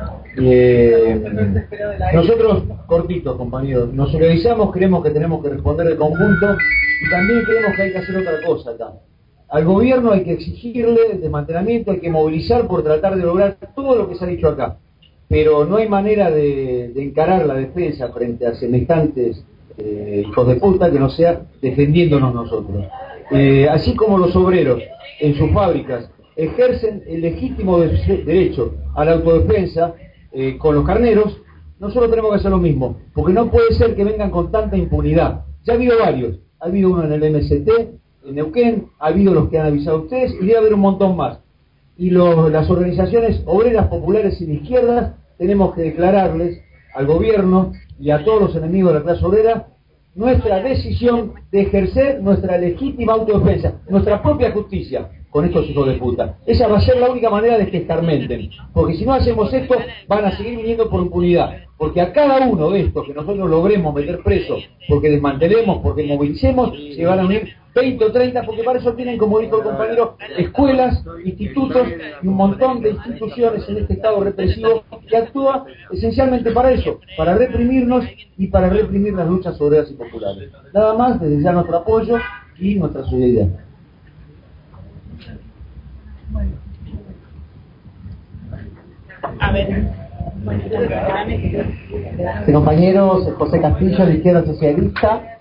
Nosotros, cortitos compañeros, nos solidarizamos, creemos que tenemos que responder de conjunto y también creemos que hay que hacer otra cosa acá. Al gobierno hay que exigirle el desmantelamiento, hay que movilizar por tratar de lograr todo lo que se ha dicho acá, pero no hay manera de encarar la defensa frente a semejantes hijos de puta que no sea defendiéndonos nosotros. Así como los obreros en sus fábricas ejercen el legítimo derecho a la autodefensa con los carneros, nosotros tenemos que hacer lo mismo, porque no puede ser que vengan con tanta impunidad. Ya ha habido varios, ha habido uno en el MST, en Neuquén, ha habido los que han avisado a ustedes y debe haber un montón más. Y las organizaciones obreras, populares y de izquierdas tenemos que declararles al gobierno y a todos los enemigos de la clase obrera nuestra decisión de ejercer nuestra legítima autodefensa, nuestra propia justicia con estos hijos de puta. Esa va a ser la única manera de que escarmenten, porque si no hacemos esto van a seguir viniendo por impunidad, porque a cada uno de estos que nosotros logremos meter preso, porque desmantelemos, porque movilicemos, se van a unir 20 o 30, porque para eso tienen, como dijo el compañero, escuelas, institutos y un montón de instituciones en este estado represivo que actúa esencialmente para eso, para reprimirnos y para reprimir las luchas obreras y populares. Nada más, desde ya nuestro apoyo y nuestra solidaridad. A ver. Compañeros, José Castillo, de Izquierda Socialista.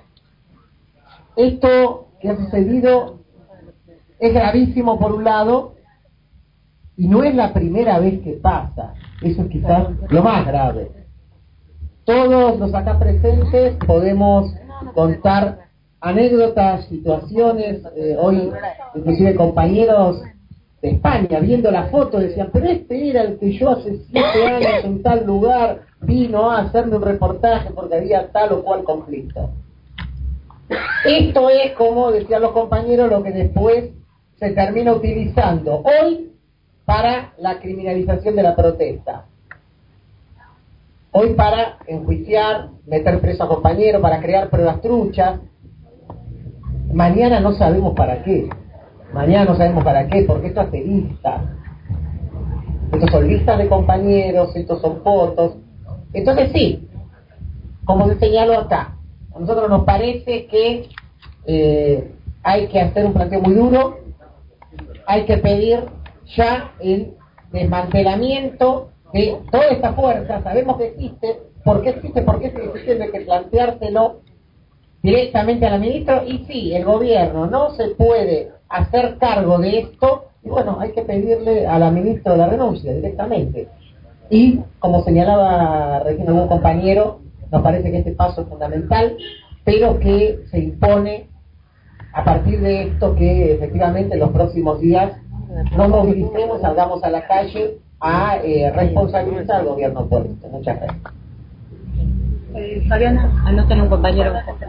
Esto que ha sucedido es gravísimo por un lado y no es la primera vez que pasa. Eso es quizás lo más grave. Todos los acá presentes podemos contar anécdotas, situaciones, hoy inclusive compañeros de España viendo la foto decían, pero este era el que yo hace 7 años en tal lugar vino a hacerme un reportaje porque había tal o cual conflicto. Esto es, como decían los compañeros, lo que después se termina utilizando hoy para la criminalización de la protesta, hoy para enjuiciar, meter preso a compañeros, para crear pruebas truchas. Mañana no sabemos para qué. Mañana no sabemos para qué, porque esto hace listas. Estos son listas de compañeros, estos son fotos. Entonces sí, como se señaló acá, a nosotros nos parece que hay que hacer un planteo muy duro, hay que pedir ya el desmantelamiento de toda esta fuerza. Sabemos que existe, ¿por qué existe? Porque existe, hay que planteárselo directamente a la ministra, y sí, el gobierno no se puede hacer cargo de esto, y bueno, hay que pedirle a la ministra la renuncia directamente. Y como señalaba recién algún compañero, nos parece que este paso es fundamental, pero que se impone a partir de esto que efectivamente en los próximos días nos movilicemos, salgamos a la calle a responsabilizar al gobierno por esto. Muchas gracias. Fabiana, anoten un compañero.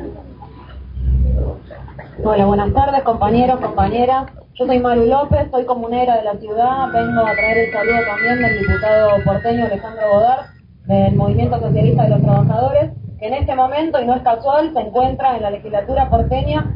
Hola, buenas tardes, compañeros, compañeras. Yo soy Maru López, soy comunera de la ciudad. Vengo a traer el saludo también del diputado porteño Alejandro Godard, del Movimiento Socialista de los Trabajadores, que en este momento, y no es casual, se encuentra en la legislatura porteña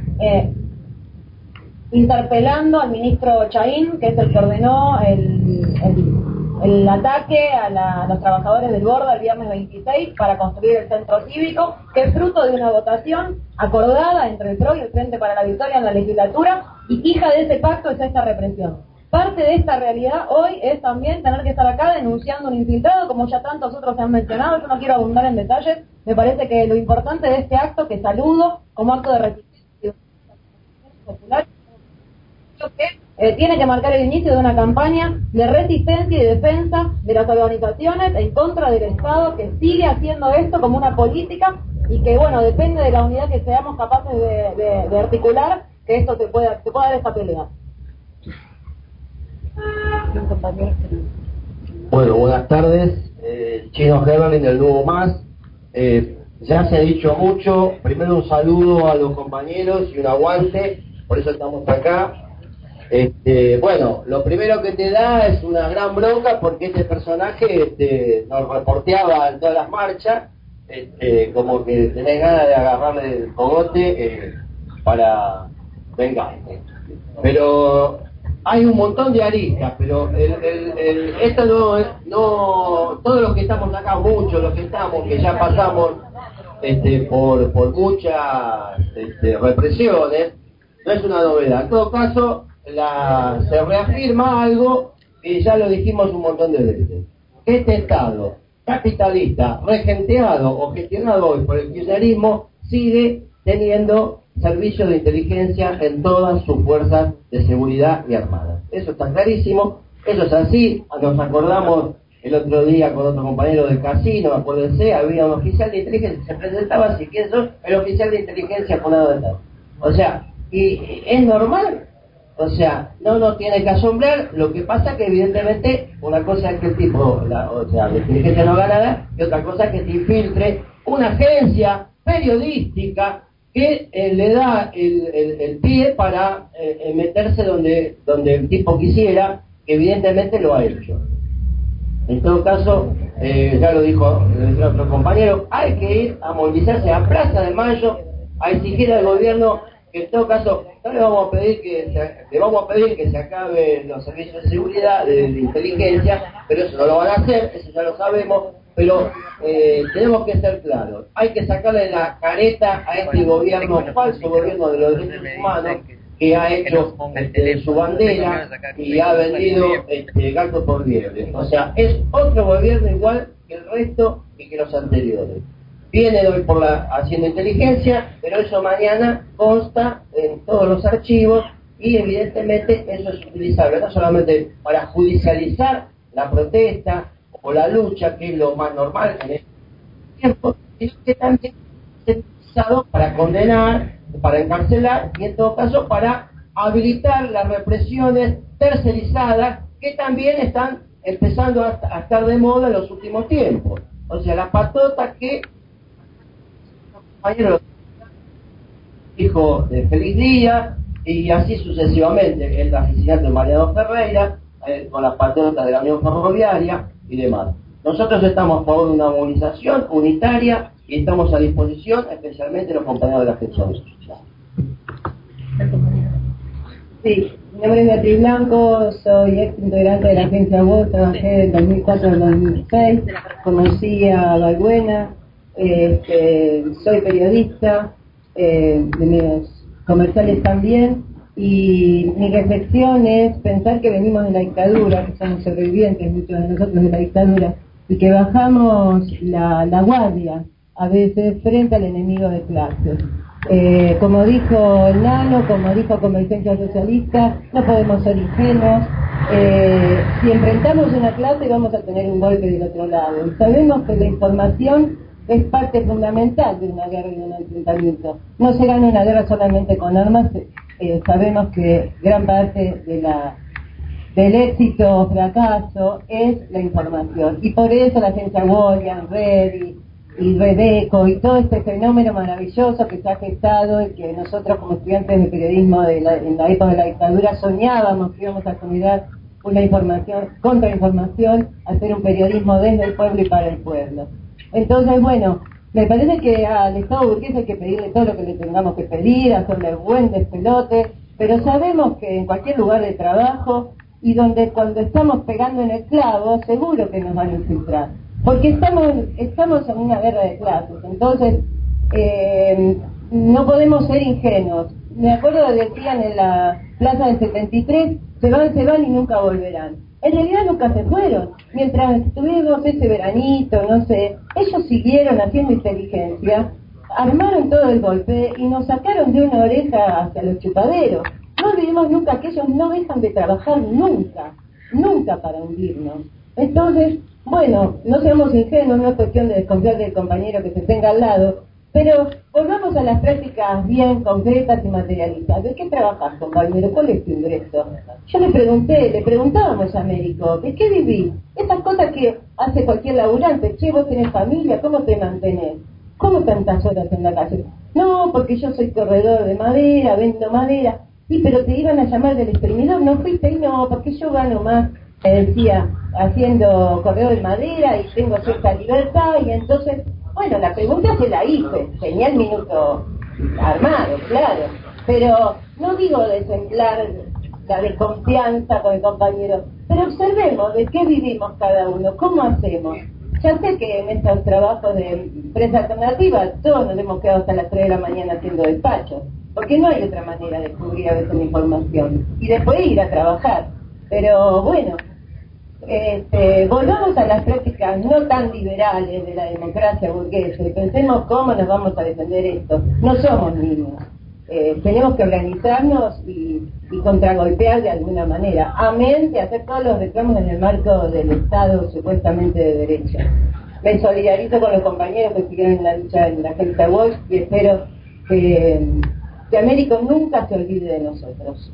interpelando al ministro Chaín, que es el que ordenó el ataque a los trabajadores del Borda el viernes 26 para construir el centro cívico, que es fruto de una votación acordada entre el PRO y el Frente para la Victoria en la legislatura, y hija de ese pacto es esta represión. Parte de esta realidad hoy es también tener que estar acá denunciando un infiltrado, como ya tantos otros se han mencionado. Yo no quiero abundar en detalles. Me parece que lo importante de este acto, que saludo como acto de resistencia popular, que tiene que marcar el inicio de una campaña de resistencia y defensa de las organizaciones en contra del Estado, que sigue haciendo esto como una política, y que, bueno, depende de la unidad que seamos capaces de articular, que esto se pueda dar esta pelea. Bueno, buenas tardes. Chino Gerlin del Nuevo Más. Ya se ha dicho mucho. Primero un saludo a los compañeros y un aguante, por eso estamos acá. Bueno, lo primero que te da es una gran bronca porque este personaje nos reporteaba en todas las marchas, como que tenés ganas de agarrarle el cogote para vengarte. Pero hay un montón de aristas, pero esto no todos los que estamos acá, muchos los que estamos, que ya pasamos por muchas represiones, no es una novedad. En todo caso, se reafirma algo que ya lo dijimos un montón de veces. Este Estado capitalista, regenteado o gestionado hoy por el kirchnerismo, sigue teniendo servicios de inteligencia en todas sus fuerzas de seguridad y armadas. Eso está clarísimo, eso es así. Nos acordamos el otro día con otro compañero del casino, acuérdense, había un oficial de inteligencia, se presentaba así, ¿quién sos? El oficial de inteligencia con nada de tal. O sea, y es normal, o sea, no nos tiene que asombrar. Lo que pasa que evidentemente una cosa es que el tipo, la inteligencia no gana nada, y otra cosa es que te infiltre una agencia periodística que le da el pie para meterse donde el tipo quisiera, que evidentemente lo ha hecho. En todo caso, ya lo dijo nuestro compañero, hay que ir a movilizarse a Plaza de Mayo a exigir al gobierno que en todo caso no le vamos a pedir que se acaben los servicios de seguridad, de inteligencia, pero eso no lo van a hacer, eso ya lo sabemos. Pero tenemos que ser claros, hay que sacarle la careta a este gobierno, falso gobierno de los derechos humanos, que ha hecho su bandera y ha vendido gato por liebre. O sea, es otro gobierno igual que el resto y que los anteriores. Viene hoy haciendo inteligencia, pero eso mañana consta en todos los archivos y evidentemente eso es utilizable no solamente para judicializar la protesta o la lucha, que es lo más normal en este tiempo, sino que también es utilizado para condenar, para encarcelar y en todo caso para habilitar las represiones tercerizadas que también están empezando a estar de moda en los últimos tiempos. O sea, la patota que dijo de feliz día y así sucesivamente, el asesinato de Mariano Ferreira, con las patotas de la Unión Ferroviaria y demás. Nosotros estamos a favor de una movilización unitaria y estamos a disposición, especialmente los compañeros de la gestión. Sí, mi nombre es Beatriz Blanco, soy ex integrante de la agencia WOL, trabajé del 2004 al 2006, conocí a Balbuena, soy periodista de medios comerciales también, y mi reflexión es pensar que venimos de la dictadura, que somos sobrevivientes muchos de nosotros de la dictadura, y que bajamos la guardia a veces frente al enemigo de clases. Como dijo el Nano, como dijo Convergencia Socialista, no podemos ser ingenuos. Si enfrentamos una clase vamos a tener un golpe del otro lado, y sabemos que la información es parte fundamental de una guerra y de un enfrentamiento. No se gana una guerra solamente con armas. Sabemos que gran parte del éxito o fracaso es la información, y por eso la agencia Goya, Red y Redeco y todo este fenómeno maravilloso que se ha gestado y que nosotros como estudiantes de periodismo en la época de la dictadura soñábamos que íbamos a generar una información, contrainformación, hacer un periodismo desde el pueblo y para el pueblo. Entonces, bueno, me parece que al Estado burgués hay que pedirle todo lo que le tengamos que pedir, hacerle buen despelote, pero sabemos que en cualquier lugar de trabajo y donde cuando estamos pegando en el clavo, seguro que nos van a infiltrar, porque estamos en una guerra de clases. Entonces, no podemos ser ingenuos. Me acuerdo que decían en la plaza del 73, se van y nunca volverán. En realidad nunca se fueron. Mientras tuvimos ese veranito, no sé, ellos siguieron haciendo inteligencia, armaron todo el golpe y nos sacaron de una oreja hacia los chupaderos. No olvidemos nunca que ellos no dejan de trabajar nunca para hundirnos. Entonces, bueno, no seamos ingenuos, no es cuestión de desconfiar del compañero que se tenga al lado, pero volvamos a las prácticas bien concretas y materialistas. ¿De qué trabajas, compañero? ¿Cuál es tu ingreso? Yo le preguntábamos a Américo, ¿de qué vivís? Esas cosas que hace cualquier laburante. Che, vos tenés familia, ¿cómo te mantenés? ¿Cómo tantas horas en la calle? No, porque yo soy corredor de madera, vendo madera. Sí, pero te iban a llamar del exprimidor, ¿no fuiste? Y no, porque yo gano más, decía, haciendo correo de madera y tengo cierta libertad, y entonces, bueno, la pregunta se la hice, tenía el minuto armado, claro, pero no digo desemplar la desconfianza con el compañero, pero observemos de qué vivimos cada uno, cómo hacemos. Ya sé que en estos trabajos de prensa alternativa todos nos hemos quedado hasta las 3 de la mañana haciendo despachos, porque no hay otra manera de cubrir a veces la información y después ir a trabajar. Pero bueno, volvamos a las prácticas no tan liberales de la democracia burguesa y pensemos cómo nos vamos a defender esto. No somos niños. Tenemos que organizarnos y contragolpear de alguna manera, amén de hacer todos los reclamos en el marco del Estado supuestamente de derecho. Me solidarizo con los compañeros que siguieron en la lucha en la Agencia Walsh y espero que Américo nunca se olvide de nosotros.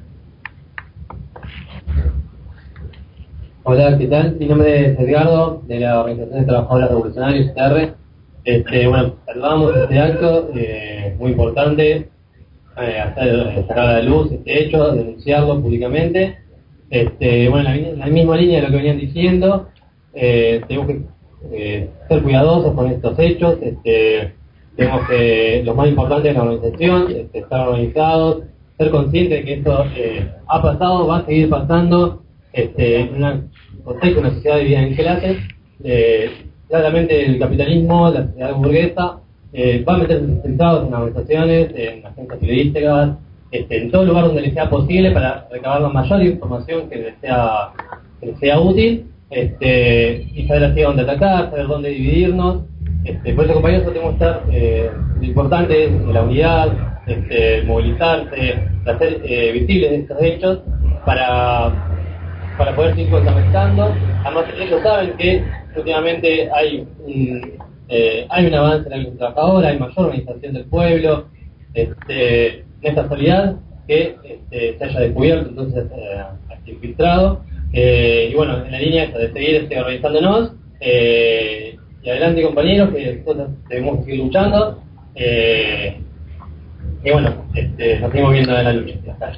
Hola, ¿qué tal? Mi nombre es Edgardo, de la Organización de Trabajadores Revolucionarios, UTR. Bueno, saludamos este acto, muy importante, sacar a la luz este hecho, denunciarlo públicamente. Bueno, en la misma línea de lo que venían diciendo, tenemos que ser cuidadosos con estos hechos. Tenemos que, lo más importante de la organización, estar organizados, ser conscientes de que esto ha pasado, va a seguir pasando, en una sociedad dividida en clases. Claramente el capitalismo, la sociedad burguesa, va a meter sus centavos en organizaciones, en agencias periodísticas, en todo lugar donde les sea posible para recabar la mayor información que les sea útil, y saber así dónde atacar, saber dónde dividirnos. Por eso, compañeros, tenemos que estar, lo importante es la unidad, movilizarse, hacer visibles estos hechos para poder seguir contrarrestando. Además, ellos saben que últimamente hay un avance en la lucha trabajadora, hay mayor organización del pueblo, en esta actualidad que se haya descubierto, entonces infiltrado, y bueno, en la línea esta de seguir organizándonos, y adelante, compañeros, que nosotros debemos seguir luchando, y bueno, nos seguimos viendo en la lucha, en las calles.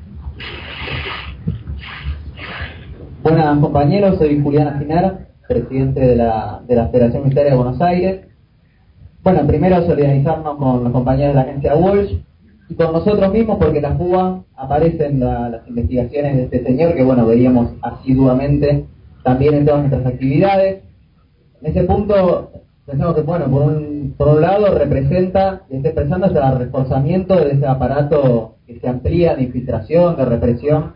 Buenas, compañeros, soy Julián Afinar, presidente de la Federación Unitaria de Buenos Aires. Bueno, primero solidarizarnos con los compañeros de la agencia Walsh y con nosotros mismos, porque la FUBA aparece en las investigaciones de este señor que, bueno, veíamos asiduamente también en todas nuestras actividades. En ese punto pensamos que, bueno, por un lado representa y está expresando hasta el reforzamiento de ese aparato que se amplía de infiltración, de represión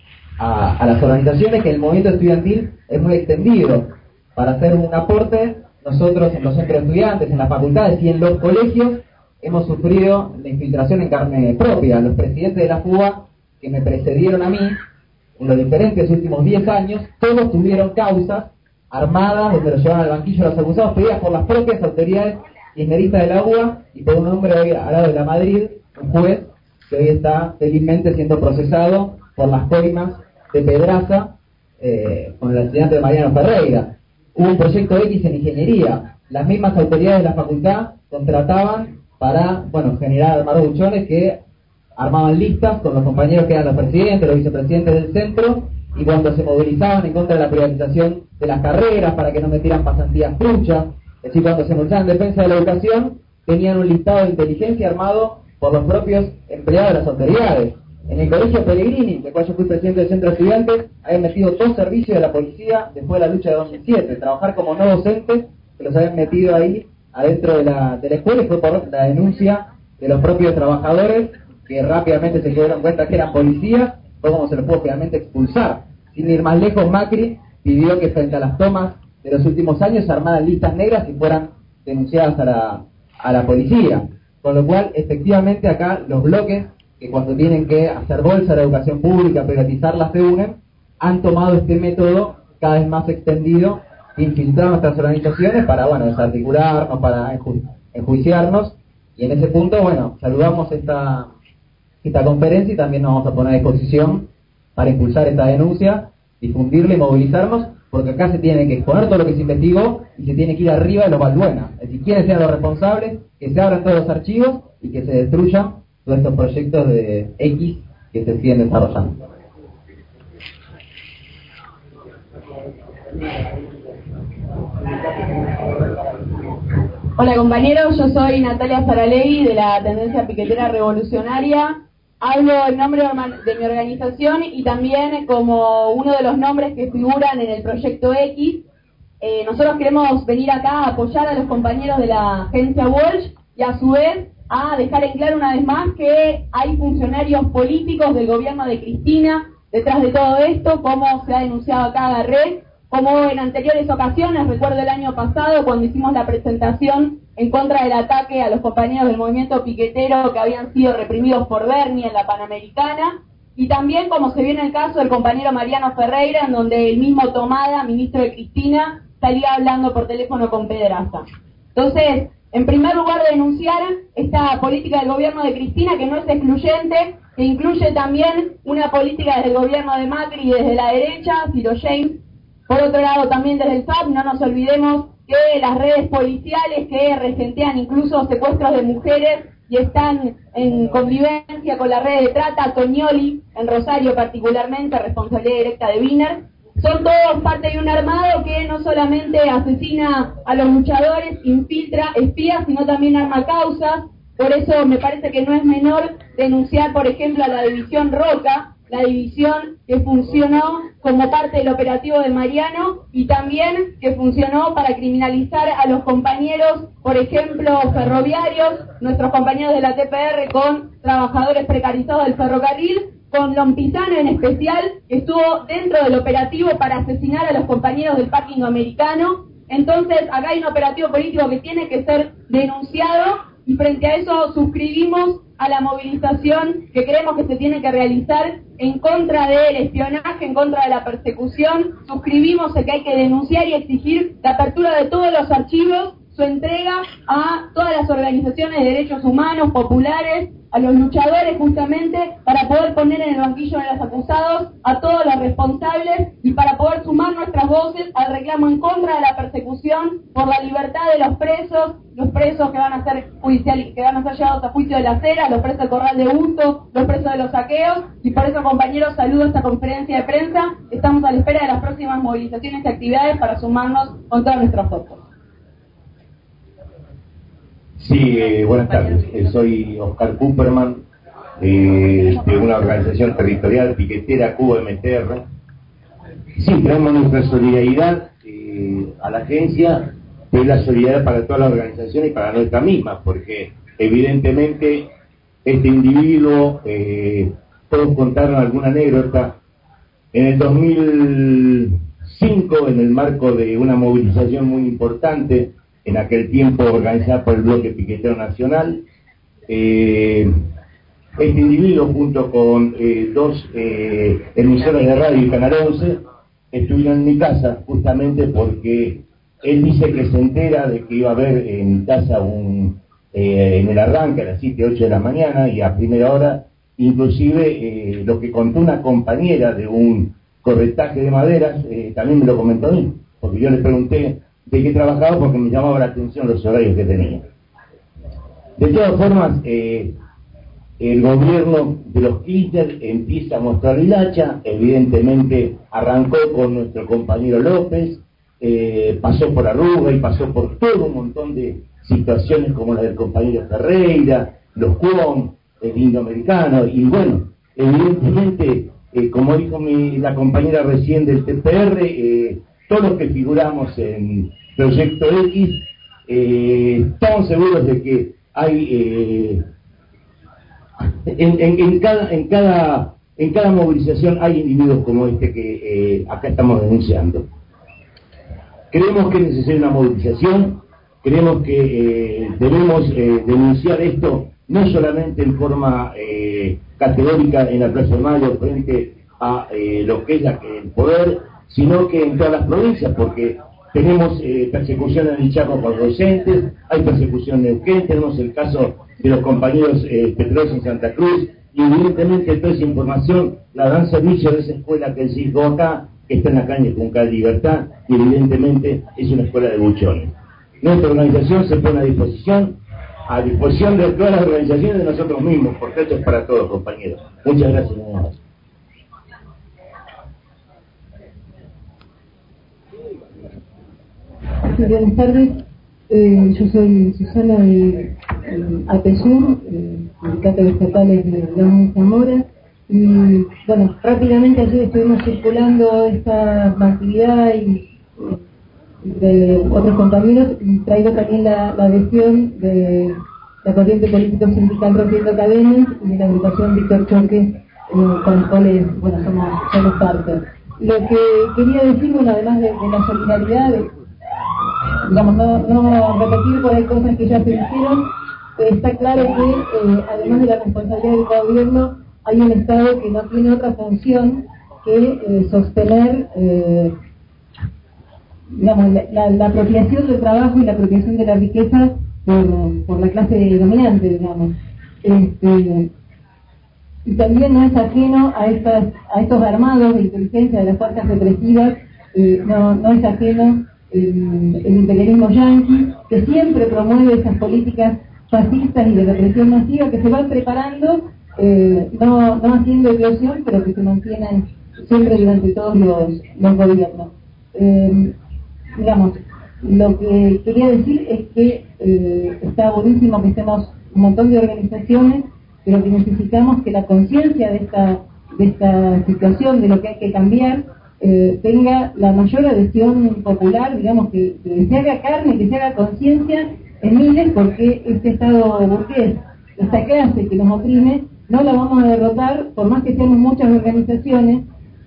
a las organizaciones, que el movimiento estudiantil es muy extendido. Para hacer un aporte, nosotros en los centros de estudiantes, en las facultades y en los colegios hemos sufrido la infiltración en carne propia. Los presidentes de la FUBA que me precedieron a mí, en los diferentes últimos 10 años, todos tuvieron causas armadas donde los llevaban al banquillo de los acusados, pedidas por las propias autoridades kirchneristas de la UBA y por un hombre hoy al lado de la Madrid, un juez que hoy está felizmente siendo procesado por las coimas de Pedraza con el estudiante de Mariano Ferreira. Hubo un proyecto X en ingeniería, las mismas autoridades de la facultad contrataban para, bueno, generar armabuchones que armaban listas con los compañeros que eran los presidentes, los vicepresidentes del centro, y cuando se movilizaban en contra de la privatización de las carreras para que no metieran pasantías truchas, es decir, cuando se movilizaban en defensa de la educación, tenían un listado de inteligencia armado por los propios empleados de las autoridades. En el colegio Pellegrini, del cual yo fui presidente del centro de estudiantes, habían metido 2 servicios de la policía después de la lucha de 2007, trabajar como no docentes, que los habían metido ahí adentro de la escuela, y fue por la denuncia de los propios trabajadores que rápidamente se dieron cuenta que eran policías, fue como se los pudo finalmente expulsar. Sin ir más lejos, Macri pidió que frente a las tomas de los últimos años se armaran listas negras y fueran denunciadas a la policía. Con lo cual, efectivamente, acá los bloques que cuando tienen que hacer bolsa de la educación pública, privatizarla, se unen, han tomado este método cada vez más extendido de infiltrar nuestras organizaciones para, bueno, desarticularnos, para enjuiciarnos, y en ese punto, bueno, saludamos esta conferencia y también nos vamos a poner a disposición para impulsar esta denuncia, difundirla y movilizarnos, porque acá se tiene que exponer todo lo que se investigó y se tiene que ir arriba de los Balbuena. Es decir, quiénes sean los responsables, que se abran todos los archivos y que se destruyan todos estos proyectos de X que se siguen desarrollando. Hola compañeros, yo soy Natalia Saralegui de la Tendencia Piquetera Revolucionaria. Hablo en nombre de mi organización y también como uno de los nombres que figuran en el Proyecto X. Nosotros queremos venir acá a apoyar a los compañeros de la agencia Walsh y a su vez a dejar en claro una vez más que hay funcionarios políticos del gobierno de Cristina detrás de todo esto, como se ha denunciado acá Garret, como en anteriores ocasiones. Recuerdo el año pasado cuando hicimos la presentación en contra del ataque a los compañeros del movimiento piquetero que habían sido reprimidos por Bernie en la Panamericana, y también como se viene el caso del compañero Mariano Ferreira, en donde el mismo Tomada, ministro de Cristina, salía hablando por teléfono con Pedraza. Entonces, en primer lugar, denunciar esta política del gobierno de Cristina, que no es excluyente, que incluye también una política desde el gobierno de Macri y desde la derecha, Ciro James. Por otro lado, también desde el FAP, no nos olvidemos que las redes policiales que regentean incluso secuestros de mujeres y están en convivencia con la red de trata, Toñoli, en Rosario particularmente, responsabilidad directa de Wiener, son todos parte de un armado que no solamente asesina a los luchadores, infiltra espías, sino también arma causas. Por eso me parece que no es menor denunciar, por ejemplo, a la división Roca, la división que funcionó como parte del operativo de Mariano y también que funcionó para criminalizar a los compañeros, por ejemplo, ferroviarios, nuestros compañeros de la TPR con trabajadores precarizados del ferrocarril, con Lompizano en especial, que estuvo dentro del operativo para asesinar a los compañeros del parking americano. Entonces, acá hay un operativo político que tiene que ser denunciado y frente a eso suscribimos a la movilización que creemos que se tiene que realizar en contra del espionaje, en contra de la persecución. Suscribimos a que hay que denunciar y exigir la apertura de todos los archivos, su entrega a todas las organizaciones de derechos humanos, populares, a los luchadores justamente, para poder poner en el banquillo de los acusados a todos los responsables y para poder sumar nuestras voces al reclamo en contra de la persecución, por la libertad de los presos que van a ser llevados a juicio de la acera, los presos del Corral de Busto, los presos de los saqueos, y por eso, compañeros, saludo esta conferencia de prensa. Estamos a la espera de las próximas movilizaciones y actividades para sumarnos con todas nuestras fotos. Sí, buenas tardes. Soy Oscar Cooperman, de una organización territorial piquetera QMTR. Sí, traemos nuestra solidaridad a la agencia, pero la solidaridad para toda la organización y para nuestra misma, porque evidentemente este individuo, todos contaron alguna anécdota. En el 2005, en el marco de una movilización muy importante, en aquel tiempo organizada por el Bloque Piquetero Nacional, este individuo junto con dos emisoras de radio y Canal 11 estuvieron en mi casa justamente porque él dice que se entera de que iba a haber en mi casa en el arranque a las 7, 8 de la mañana y a primera hora, inclusive lo que contó una compañera de un corretaje de maderas, también me lo comentó a mí, porque yo le pregunté de qué trabajaba porque me llamaba la atención los horarios que tenía. De todas formas, el gobierno de los Kirchner empieza a mostrar el hacha. Evidentemente arrancó con nuestro compañero López, pasó por Arruga y pasó por todo un montón de situaciones como la del compañero Ferreira, los Cuom, el Indoamericano, y bueno, evidentemente, como dijo la compañera recién del TPR, todos los que figuramos en Proyecto X, estamos seguros de que hay en cada movilización hay individuos como este que acá estamos denunciando. Creemos que es necesaria una movilización, creemos que debemos denunciar esto no solamente en forma categórica en la Plaza de Mayo frente a lo que es el poder, sino que en todas las provincias, porque tenemos persecución en el Chaco por docentes, hay persecución en Neuquén, tenemos el caso de los compañeros petroleros en Santa Cruz, y evidentemente toda esa información la dan servicio de esa escuela que él dijo acá, que está en la calle Juncal Libertad, y evidentemente es una escuela de buchones. Nuestra organización se pone a disposición a disposición de todas las organizaciones de nosotros mismos, porque esto es para todos, compañeros. Muchas gracias. Buenas tardes, yo soy Susana de APESUR, Sindicato de Estatales de León Zamora, y bueno, rápidamente ayer estuvimos circulando esta actividad y de otros compañeros, y traigo también la adhesión de la corriente político sindical Rompiendo Cadenas y de la agrupación Víctor Choque, con los cuales bueno, somos parte. Lo que quería decir, bueno, además de la solidaridad, digamos, no repetir por ahí cosas que ya se dijeron, está claro que además de la responsabilidad del gobierno, hay un Estado que no tiene otra función que sostener digamos, la apropiación del trabajo y la apropiación de la riqueza por la clase dominante, digamos. Y también no es ajeno a estos armados de inteligencia de las fuerzas represivas, no es ajeno el imperialismo yanqui, que siempre promueve esas políticas fascistas y de represión masiva que se van preparando, no haciendo eclosión, pero que se mantienen siempre durante todos los gobiernos. Digamos, lo que quería decir es que está buenísimo que estemos un montón de organizaciones, pero que necesitamos que la conciencia de esta situación, de lo que hay que cambiar, tenga la mayor adhesión popular, digamos, que se haga carne, que se haga conciencia en miles, porque este Estado burgués, esta clase que nos oprime, no la vamos a derrotar, por más que seamos muchas organizaciones,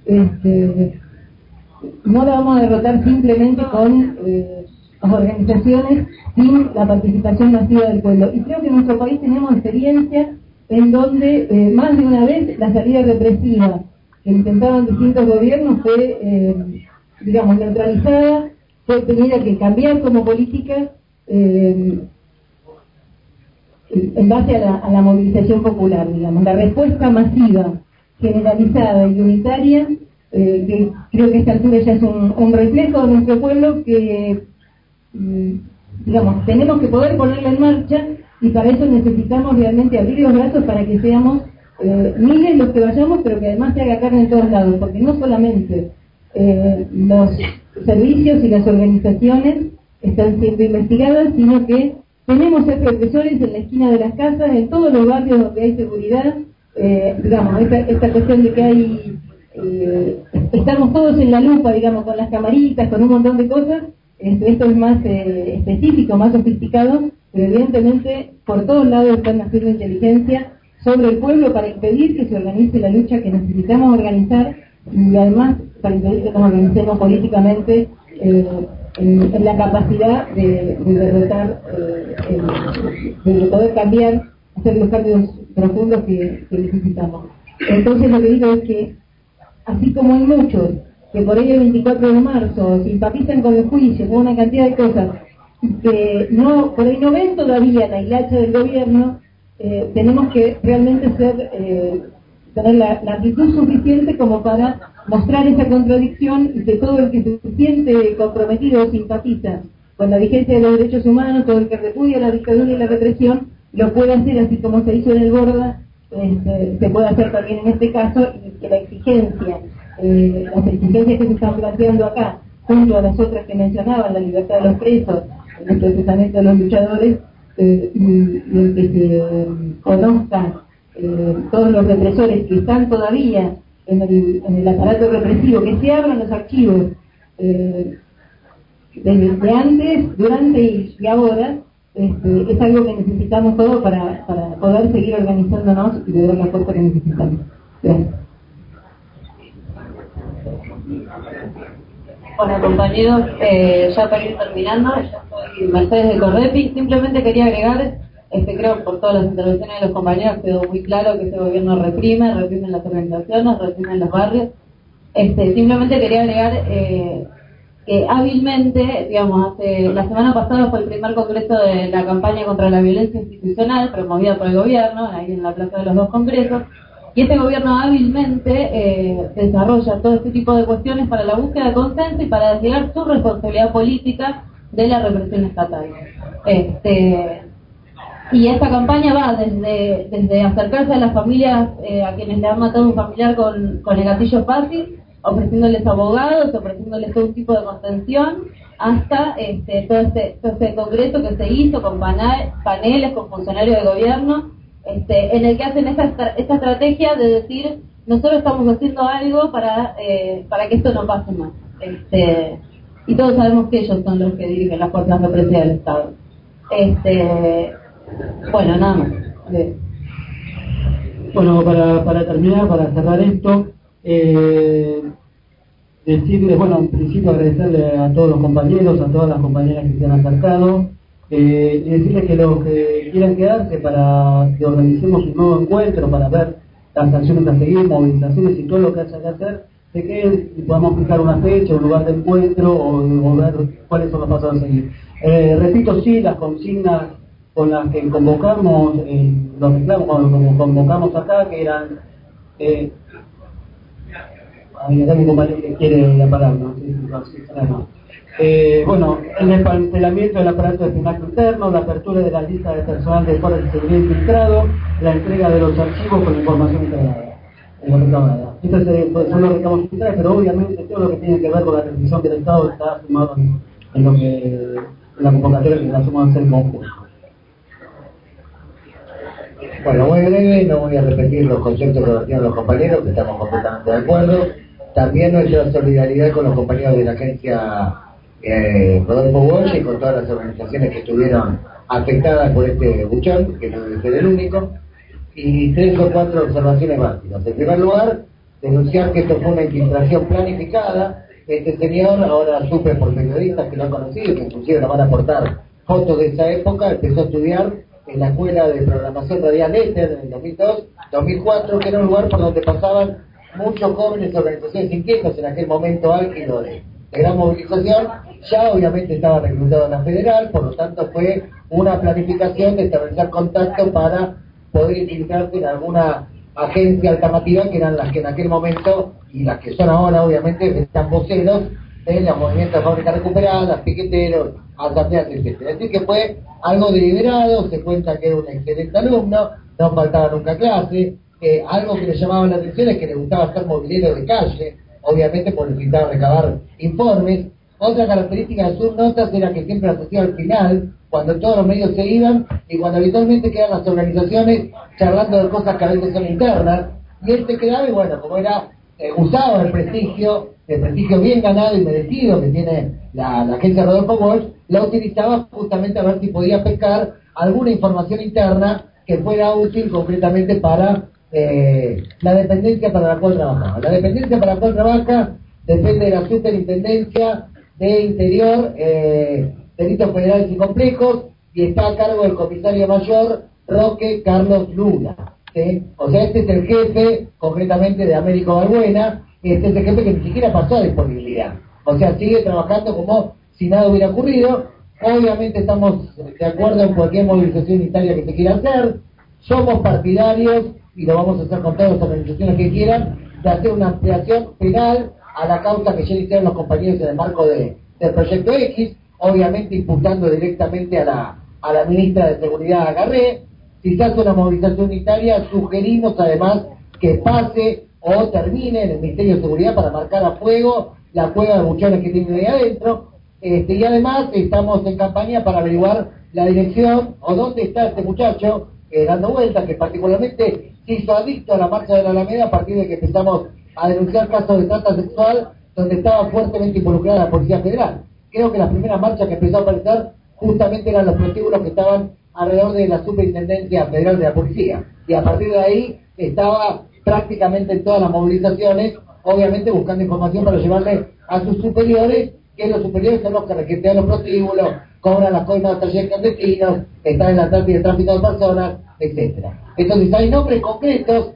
no la vamos a derrotar simplemente con las organizaciones sin la participación masiva del pueblo. Y creo que en nuestro país tenemos experiencia en donde más de una vez la salida represiva que intentaban distintos gobiernos fue, digamos, neutralizada, fue tenida que cambiar como política en base a la movilización popular, digamos, la respuesta masiva, generalizada y unitaria, que creo que a esta altura ya es un reflejo de nuestro pueblo que, digamos, tenemos que poder ponerla en marcha, y para eso necesitamos realmente abrir los brazos para que seamos miles los que vayamos, pero que además se haga carne en todos lados, porque no solamente los servicios y las organizaciones están siendo investigadas, sino que tenemos represores en la esquina de las casas, en todos los barrios donde hay seguridad, digamos, esta cuestión de que hay, estamos todos en la lupa, digamos, con las camaritas, con un montón de cosas. Esto es más específico, más sofisticado, pero evidentemente por todos lados están haciendo inteligencia sobre el pueblo para impedir que se organice la lucha que necesitamos organizar, y además para impedir que nos organicemos políticamente en la capacidad de derrotar, de poder cambiar, hacer los cambios profundos que necesitamos. Entonces lo que digo es que, así como hay muchos que por ahí el 24 de marzo simpatizan con los juicios, con una cantidad de cosas, que no, por ahí no ven todavía la hilacha del gobierno, tenemos que realmente tener la actitud suficiente como para mostrar esa contradicción, y que todo el que se siente comprometido o simpatiza con la vigencia de los derechos humanos, todo el que repudia la dictadura y la represión, lo puede hacer, así como se hizo en el Borda, se puede hacer también en este caso, y que la exigencia, las exigencias que se están planteando acá, junto a las otras que mencionaban, la libertad de los presos, el procesamiento de los luchadores, y el que se conozcan todos los represores que están todavía en el aparato represivo, que se abran los archivos desde antes, durante y ahora, es algo que necesitamos todos para poder seguir organizándonos y de dar la fuerza que necesitamos. Gracias. Bueno, compañeros, ya para ir terminando, yo soy Mercedes de Correpi. Simplemente quería agregar, creo que por todas las intervenciones de los compañeros quedó muy claro que este gobierno reprime las organizaciones, reprime los barrios. Simplemente quería agregar que hábilmente, digamos, la semana pasada fue el primer congreso de la campaña contra la violencia institucional promovida por el gobierno, ahí en la plaza de los dos congresos. Y este gobierno hábilmente desarrolla todo este tipo de cuestiones para la búsqueda de consenso y para desligar su responsabilidad política de la represión estatal. Y esta campaña va desde acercarse a las familias a quienes le han matado un familiar con el gatillo fácil, ofreciéndoles abogados, ofreciéndoles todo un tipo de contención, hasta todo este congreso que se hizo con paneles, con funcionarios de gobierno, en el que hacen esta estrategia de decir, nosotros estamos haciendo algo para que esto no pase más. Y todos sabemos que ellos son los que dirigen las fuerzas represivas del Estado. Bueno, nada más. Bueno, para terminar, para cerrar esto, decirles, bueno, en principio agradecerle a todos los compañeros, a todas las compañeras que se han acercado, y decirles que los que quieran quedarse para que organicemos un nuevo encuentro, para ver las acciones a seguir, movilizaciones y todo lo que haya que hacer, se queden y podamos fijar una fecha, un lugar de encuentro o ver cuáles son los pasos a seguir. Repito, sí, las consignas con las que convocamos, los reclamos como convocamos acá, que eran... acá mi compañero que quiere la palabra, bueno, el desmantelamiento del aparato de espionaje interno, la apertura de la lista de personal de fuerzas de seguridad infiltrado, la entrega de los archivos con información integrada. Estos son los reclamos centrales, pero obviamente todo lo que tiene que ver con la televisión del Estado está sumado en la convocatoria que la suma a hacer conjunto. Bueno, muy breve, no voy a repetir los conceptos que lo tienen los compañeros, que estamos completamente de acuerdo. También nuestra solidaridad con los compañeros de la agencia Rodolfo Walsh y con todas las organizaciones que estuvieron afectadas por este buchón, que no debe ser el único. Y 3 o 4 observaciones básicas. En primer lugar, denunciar que esto fue una infiltración planificada. Este señor, ahora supe por periodistas que lo han conocido, que inclusive nos van a aportar fotos de esa época, empezó a estudiar en la Escuela de Programación Radial Éter en el 2002-2004, que era un lugar por donde pasaban muchos jóvenes de organizaciones inquietas en aquel momento álgido de gran movilización. Ya obviamente estaba reclutado en la federal, por lo tanto fue una planificación de establecer contacto para poder infiltrarse en alguna agencia alternativa, que eran las que en aquel momento, y las que son ahora obviamente, están voceros de los movimientos de fábricas recuperadas, piqueteros, asambleas, etc. Así que fue algo deliberado, se cuenta que era un excelente alumno, no faltaba nunca clase, algo que le llamaba la atención es que le gustaba ser movilero de calle, obviamente por necesitar recabar informes. Otra característica de sus notas era que siempre las hacía al final, cuando todos los medios se iban y cuando habitualmente quedan las organizaciones charlando de cosas que a veces son internas, y él se quedaba y bueno, como era, usaba el prestigio bien ganado y merecido que tiene la agencia Rodolfo Walsh, la utilizaba justamente a ver si podía pescar alguna información interna que fuera útil concretamente para la dependencia para la cual trabajaba. La dependencia para la cual trabaja depende de la Superintendencia de Interior, Delitos Federales y Complejos, y está a cargo del comisario mayor Roque Carlos Lula, ¿sí? O sea, este es el jefe concretamente de Américo Balbuena, y este es el jefe que ni siquiera pasó a disponibilidad, o sea, sigue trabajando como si nada hubiera ocurrido. Obviamente estamos de acuerdo en cualquier movilización unitaria que se quiera hacer, somos partidarios, y lo vamos a hacer con todas las organizaciones que quieran, de hacer una ampliación penal a la causa que ya hicieron los compañeros en el marco del Proyecto X, obviamente imputando directamente a la ministra de Seguridad, Agarré. Si se hace una movilización unitaria, sugerimos además que pase o termine en el Ministerio de Seguridad para marcar a fuego la cueva de buchones que tienen ahí adentro. Y además estamos en campaña para averiguar la dirección o dónde está este muchacho dando vueltas, que particularmente se hizo adicto a la marcha de la Alameda a partir de que empezamos a denunciar casos de trata sexual donde estaba fuertemente involucrada la Policía Federal. Creo que las primeras marchas que empezó a aparecer justamente eran los prostíbulos que estaban alrededor de la Superintendencia Federal de la Policía, y a partir de ahí estaba prácticamente en todas las movilizaciones, obviamente buscando información para llevarle a sus superiores, que los superiores son los que requetean los prostíbulos, cobran las coimas de talleres clandestinos, están en la trata y el tráfico de personas, etcétera. Entonces hay nombres concretos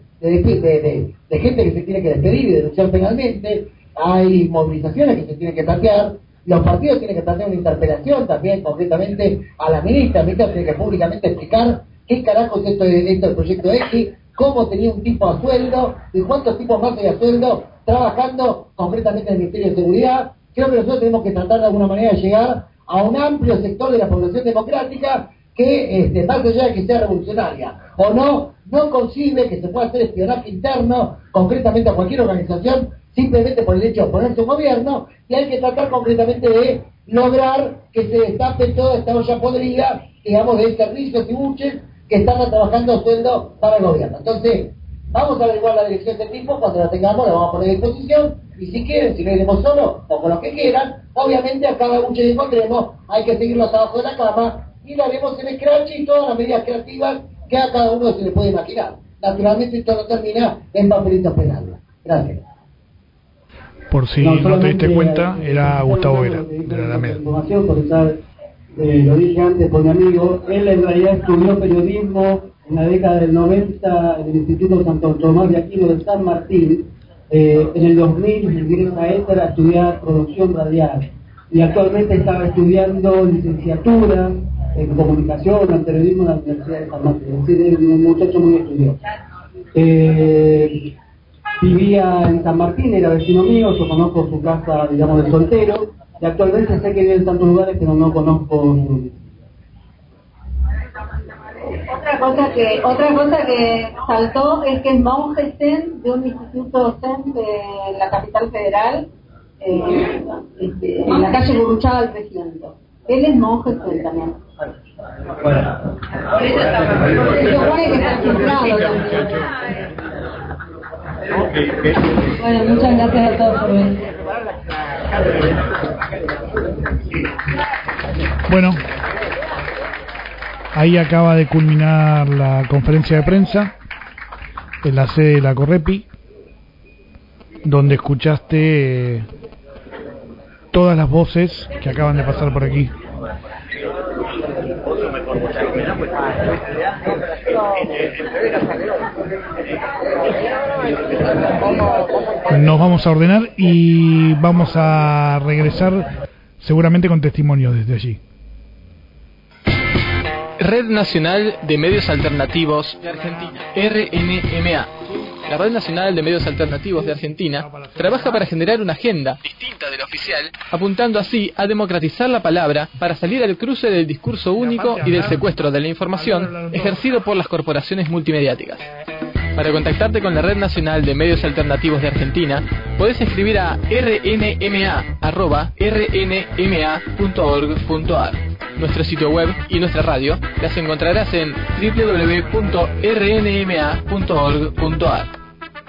de gente que se tiene que despedir y denunciar penalmente, hay movilizaciones que se tienen que plantear, los partidos tienen que plantear una interpelación también concretamente a la ministra tiene que públicamente explicar qué carajo es esto del Proyecto X, cómo tenía un tipo a sueldo y cuántos tipos más hay a sueldo trabajando concretamente en el Ministerio de Seguridad. Creo que nosotros tenemos que tratar de alguna manera de llegar a un amplio sector de la población democrática que, más allá de que sea revolucionaria o no concibe que se pueda hacer espionaje interno, concretamente a cualquier organización, simplemente por el hecho de oponerse a un gobierno, y hay que tratar concretamente de lograr que se destape toda esta olla podrida, digamos, de servicios y buches que están trabajando a sueldo para el gobierno. Entonces, vamos a averiguar la dirección de tipo, cuando la tengamos la vamos a poner a disposición, y si quieren, si lo iremos solo o con los que quieran, obviamente a cada buche que encontremos hay que seguirlos abajo de la cama y lo haremos en Scratch y todas las medidas creativas que a cada uno se le puede imaginar. Naturalmente esto no termina en papelitos penales. Gracias. Por si no te diste cuenta, era Gustavo Vera, de la Alameda. Información, porque ya lo dije antes con mi amigo, él en realidad estudió periodismo en la década del 90 en el Instituto Santo Tomás de Aquino de San Martín. En el 2000 ingresa a ETER a estudiar producción radial y actualmente estaba estudiando licenciatura en comunicación, en periodismo en la Universidad de San Martín. Es decir, es un muchacho muy estudioso. Vivía en San Martín, era vecino mío, yo conozco su casa, digamos, de soltero, y actualmente sé que vive en tantos lugares, pero no conozco su... Otra cosa que saltó es que es monje zen de un instituto zen de la capital federal, en la calle Burruchaga 300. Él es monje zen también. Se supone que está chiflado también. Bueno, muchas gracias a todos por venir. Bueno, ahí acaba de culminar la conferencia de prensa en la sede de la Correpi, donde escuchaste todas las voces que acaban de pasar por aquí. Nos vamos a ordenar y vamos a regresar seguramente con testimonios desde allí. Red Nacional de Medios Alternativos de Argentina, RNMA. La Red Nacional de Medios Alternativos de Argentina trabaja para generar una agenda distinta de la oficial, apuntando así a democratizar la palabra para salir al cruce del discurso único y del secuestro de la información ejercido por las corporaciones multimediáticas. Para contactarte con la Red Nacional de Medios Alternativos de Argentina, podés escribir a rnma@rnma.org.ar. Nuestro sitio web y nuestra radio las encontrarás en www.rnma.org.ar.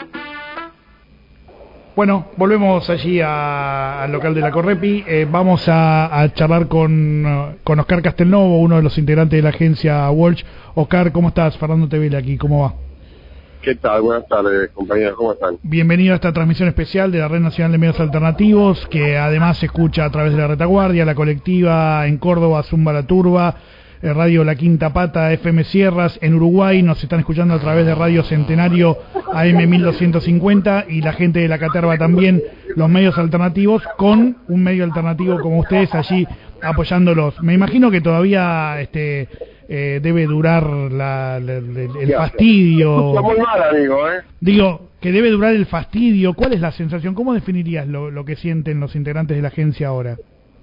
Bueno, volvemos allí al local de la Correpi. Vamos a charlar con Oscar Castelnovo, uno de los integrantes de la agencia Walsh. Oscar, ¿cómo estás? Fernando Tevele aquí, ¿cómo va? ¿Qué tal? Buenas tardes, compañeros, ¿cómo están? Bienvenido a esta transmisión especial de la Red Nacional de Medios Alternativos, que además se escucha a través de la Retaguardia, la Colectiva en Córdoba, Zumba la Turba, Radio La Quinta Pata, FM Sierras. En Uruguay nos están escuchando a través de Radio Centenario AM 1250 y la gente de la Caterva también, los medios alternativos, con un medio alternativo como ustedes allí apoyándolos. Me imagino que todavía debe durar el fastidio. Está muy mal, amigo, Digo, que debe durar el fastidio. ¿Cuál es la sensación? ¿Cómo definirías lo que sienten los integrantes de la agencia ahora?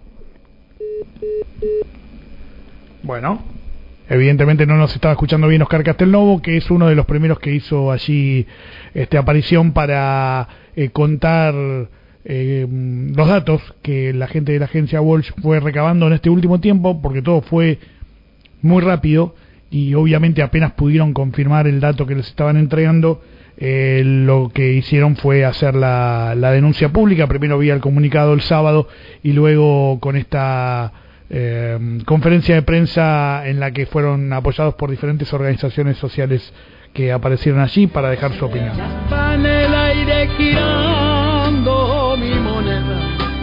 Bueno, evidentemente no nos estaba escuchando bien Oscar Castelnovo, que es uno de los primeros que hizo allí aparición para contar los datos que la gente de la agencia Walsh fue recabando en este último tiempo, porque todo fue muy rápido y obviamente apenas pudieron confirmar el dato que les estaban entregando. Lo que hicieron fue hacer la denuncia pública, primero vía el comunicado el sábado y luego con esta conferencia de prensa en la que fueron apoyados por diferentes organizaciones sociales que aparecieron allí para dejar su opinión. Está en el aire girando mi moneda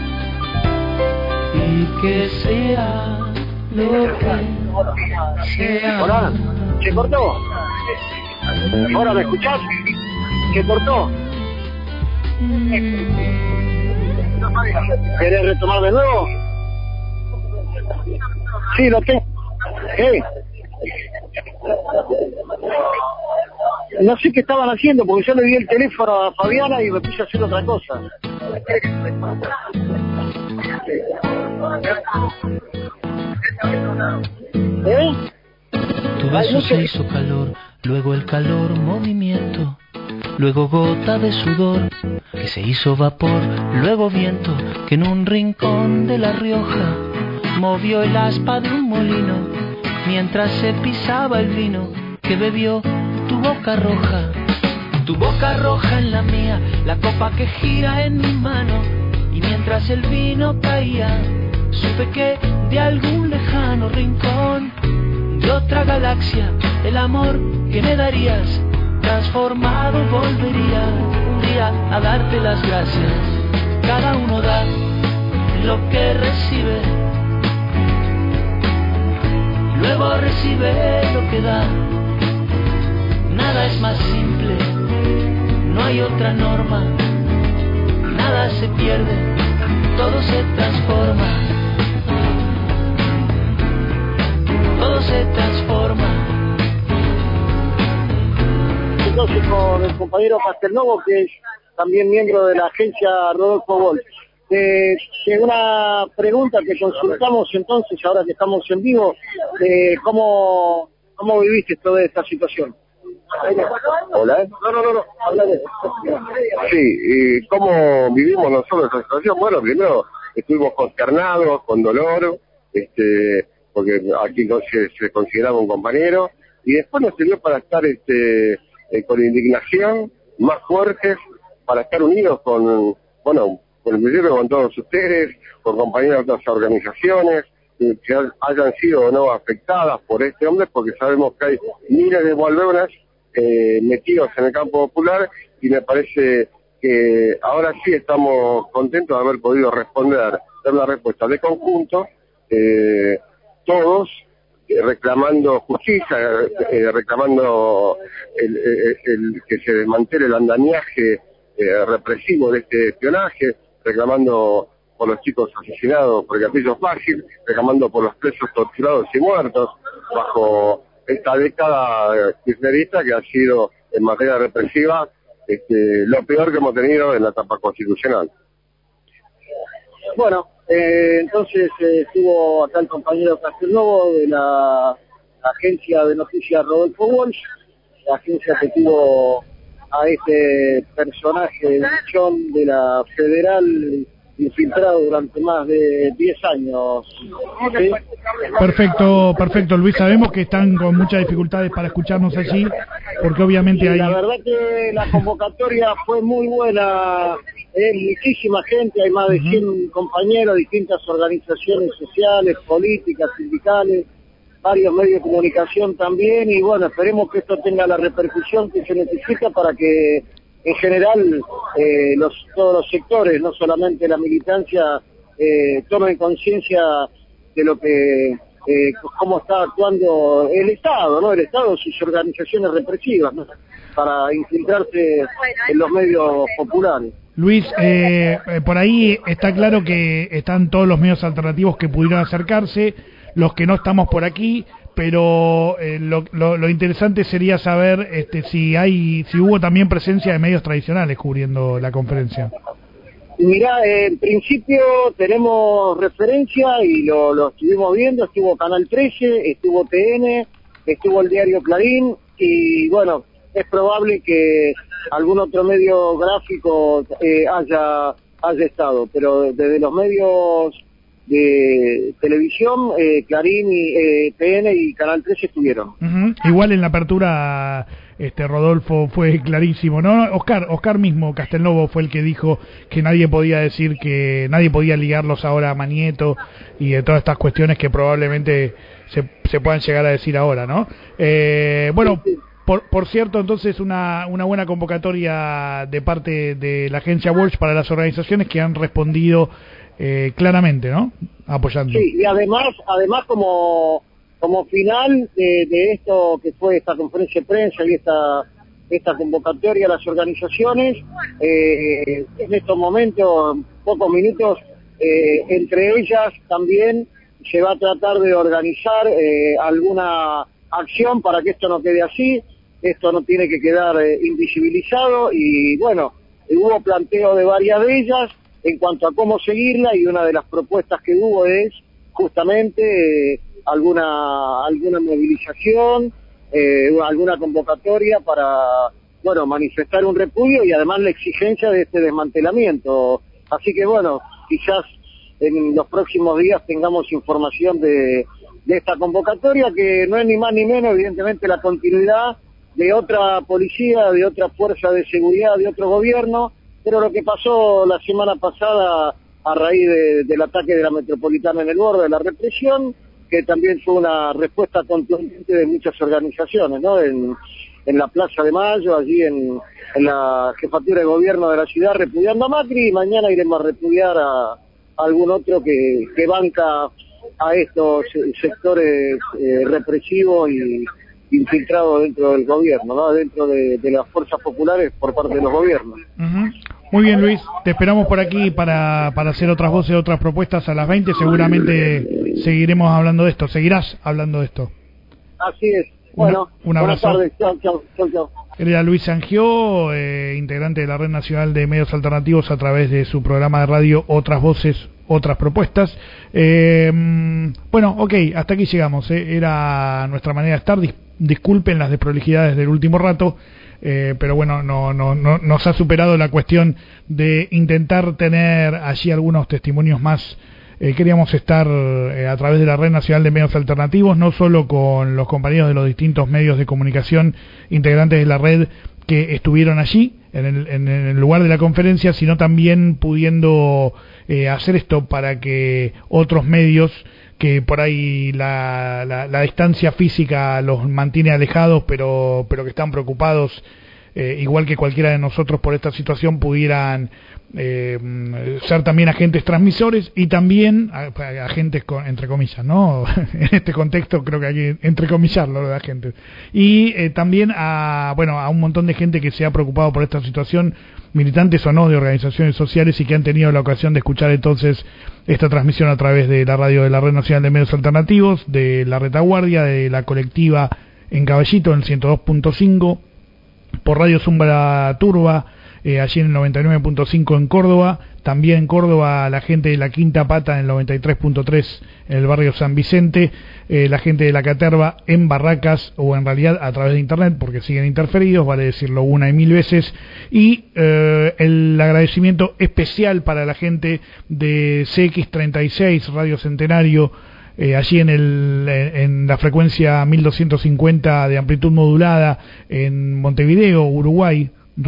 y que sea lo que sea. Hola, ¿se cortó? ¿Ahora me escuchás? ¿Se cortó? ¿Querés retomar de nuevo? Sí, lo tengo. No sé qué estaban haciendo porque yo le di el teléfono a Fabiana y me puse a hacer otra cosa. eso se hizo calor, luego el calor movimiento, luego gota de sudor que se hizo vapor, luego viento que en un rincón de La Rioja movió el aspa de un molino mientras se pisaba el vino que bebió tu boca roja. Tu boca roja en la mía, la copa que gira en mi mano, y mientras el vino caía, supe que de algún lejano rincón de otra galaxia, el amor que me darías, transformado volvería un día a darte las gracias. Cada uno da lo que recibe, luego recibe lo que da. Nada es más simple, no hay otra norma, nada se pierde, todo se transforma, todo se transforma. Entonces con el compañero Castelnovo, que es también miembro de la agencia Rodolfo Walsh. Una pregunta que consultamos entonces, ahora que estamos en vivo, ¿cómo viviste toda esta situación? Hola. No, habla de eso. Sí, y ¿cómo vivimos nosotros esta situación? Bueno, primero estuvimos consternados, con dolor, porque aquí no se consideraba un compañero, y después nos sirvió para estar con indignación, más fuertes, para estar unidos con el principio con todos ustedes, con compañeros de otras organizaciones, que hayan sido o no afectadas por este hombre, porque sabemos que hay miles de Waldonas metidos en el campo popular, y me parece que ahora sí estamos contentos de haber podido dar una respuesta de conjunto, todos reclamando justicia, reclamando que se desmantele el andamiaje represivo de este espionaje, reclamando por los chicos asesinados por el gatillo fácil, reclamando por los presos torturados y muertos bajo esta década kirchnerista que ha sido en materia represiva lo peor que hemos tenido en la etapa constitucional. Bueno, entonces estuvo acá el compañero Castelnovo de la agencia de noticias Rodolfo Walsh, la agencia que tuvo a este personaje de la federal infiltrado durante más de 10 años. ¿Sí? Perfecto, Luis. Sabemos que están con muchas dificultades para escucharnos allí, porque obviamente hay... La verdad que la convocatoria fue muy buena, muchísima gente, hay más de 100 compañeros, distintas organizaciones sociales, políticas, sindicales, varios medios de comunicación también, y bueno, esperemos que esto tenga la repercusión que se necesita para que en general todos los sectores, no solamente la militancia, tomen conciencia de lo que cómo está actuando el Estado, ¿no? El Estado, sus organizaciones represivas, ¿no? Para infiltrarse en los medios populares. Luis, por ahí está claro que están todos los medios alternativos que pudieron acercarse, los que no estamos por aquí, pero lo interesante sería saber si hubo también presencia de medios tradicionales cubriendo la conferencia. Mirá, en principio tenemos referencia y lo estuvimos viendo, estuvo Canal 13, estuvo TN, estuvo el diario Clarín, y bueno, es probable que algún otro medio gráfico haya estado, pero desde los medios de televisión, Clarín y TN y Canal 13 estuvieron. Igual en la apertura Rodolfo fue clarísimo, ¿no? Oscar mismo, Castelnovo, fue el que dijo que nadie podía decir, que nadie podía ligarlos ahora a Manieto y de todas estas cuestiones que probablemente se puedan llegar a decir ahora, ¿no? Bueno, por cierto, entonces una buena convocatoria de parte de la agencia Walsh para las organizaciones que han respondido claramente, ¿no? Apoyando. Sí, y además como final de esto que fue esta conferencia de prensa y esta convocatoria a las organizaciones, en estos momentos, pocos minutos, entre ellas también se va a tratar de organizar alguna acción para que esto no quede así, esto no tiene que quedar invisibilizado, y bueno, hubo planteo de varias de ellas en cuanto a cómo seguirla, y una de las propuestas que hubo es justamente alguna movilización alguna convocatoria para, bueno, manifestar un repudio y además la exigencia de este desmantelamiento. Así que bueno, quizás en los próximos días tengamos información de esta convocatoria, que no es ni más ni menos, evidentemente, la continuidad de otra policía, de otra fuerza de seguridad, de otro gobierno, pero lo que pasó la semana pasada a raíz del ataque de la Metropolitana en el borde de la represión, que también fue una respuesta contundente de muchas organizaciones, ¿no? En la Plaza de Mayo, allí en la jefatura de gobierno de la ciudad, repudiando a Macri, y mañana iremos a repudiar a algún otro que banca a estos sectores represivos y infiltrados dentro del gobierno, ¿no? Dentro de las fuerzas populares por parte de los gobiernos. Muy bien, Luis, te esperamos por aquí para hacer otras voces, otras propuestas a las 20, seguramente seguiremos hablando de esto, seguirás hablando de esto. Así es. Bueno, un abrazo. Buenas tardes. Chau. Era Luis Sangió, integrante de la Red Nacional de Medios Alternativos, a través de su programa de radio Otras Voces, Otras Propuestas. Bueno, ok, hasta aquí llegamos. Era nuestra manera de estar. Disculpen las desprolijidades del último rato, pero bueno, no nos ha superado la cuestión de intentar tener allí algunos testimonios más. Queríamos estar a través de la Red Nacional de Medios Alternativos, no solo con los compañeros de los distintos medios de comunicación integrantes de la red que estuvieron allí en el lugar de la conferencia, sino también pudiendo hacer esto para que otros medios, que por ahí la distancia física los mantiene alejados, pero que están preocupados, igual que cualquiera de nosotros, por esta situación, pudieran ser también agentes transmisores y también agentes entre comillas, ¿no? En este contexto creo que hay que entrecomillarlo, lo de agentes. Y también a un montón de gente que se ha preocupado por esta situación, militantes o no de organizaciones sociales, y que han tenido la ocasión de escuchar entonces esta transmisión a través de la radio de la Red Nacional de Medios Alternativos, de la Retaguardia, de la colectiva en Caballito en el 102.5, por Radio Zumba Turba, allí en el 99.5 en Córdoba, también en Córdoba la gente de la Quinta Pata en el 93.3 en el barrio San Vicente, la gente de la Caterva en Barracas, o en realidad a través de internet, porque siguen interferidos, vale decirlo una y mil veces, y el agradecimiento especial para la gente de CX36 Radio Centenario, allí en la frecuencia 1250 de amplitud modulada en Montevideo, Uruguay,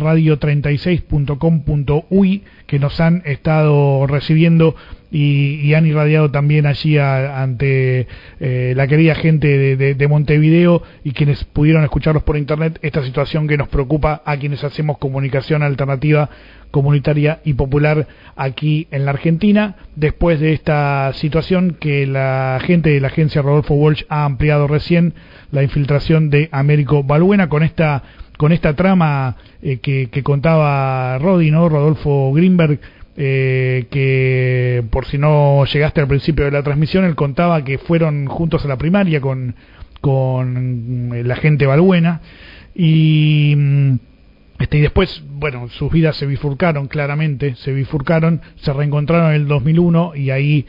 radio36.com.uy, que nos han estado recibiendo y han irradiado también allí ante la querida gente de Montevideo, y quienes pudieron escucharlos por internet, esta situación que nos preocupa a quienes hacemos comunicación alternativa, comunitaria y popular aquí en la Argentina, después de esta situación que la gente de la agencia Rodolfo Walsh ha ampliado recién, la infiltración de Américo Balbuena, con esta trama que contaba Rodi, ¿no? Rodolfo Greenberg, que por si no llegaste al principio de la transmisión, él contaba que fueron juntos a la primaria con la gente Balbuena, y después, bueno, sus vidas se bifurcaron, claramente, se reencontraron en el 2001, y ahí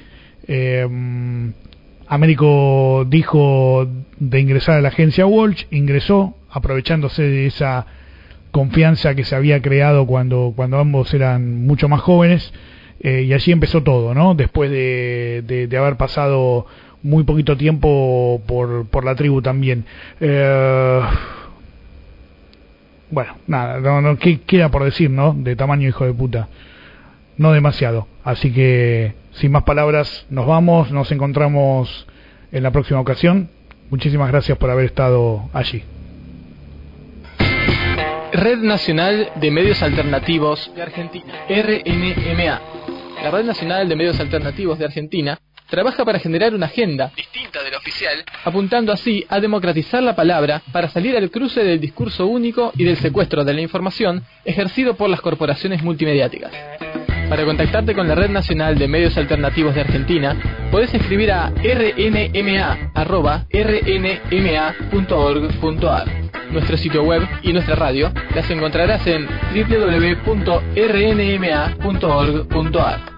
Américo dijo de ingresar a la agencia Walsh, ingresó, aprovechándose de esa confianza que se había creado cuando ambos eran mucho más jóvenes, y allí empezó todo, ¿no? Después de haber pasado muy poquito tiempo por la tribu también. Bueno, nada, ¿qué queda por decir, no? De tamaño hijo de puta. No demasiado. Así que, sin más palabras, nos vamos, nos encontramos en la próxima ocasión. Muchísimas gracias por haber estado allí. Red Nacional de Medios Alternativos de Argentina, RNMA. La Red Nacional de Medios Alternativos de Argentina trabaja para generar una agenda distinta de la oficial, apuntando así a democratizar la palabra para salir al cruce del discurso único y del secuestro de la información ejercido por las corporaciones multimediáticas. Para contactarte con la Red Nacional de Medios Alternativos de Argentina, podés escribir a rnma@rnma.org.ar. Nuestro sitio web y nuestra radio las encontrarás en www.rnma.org.ar.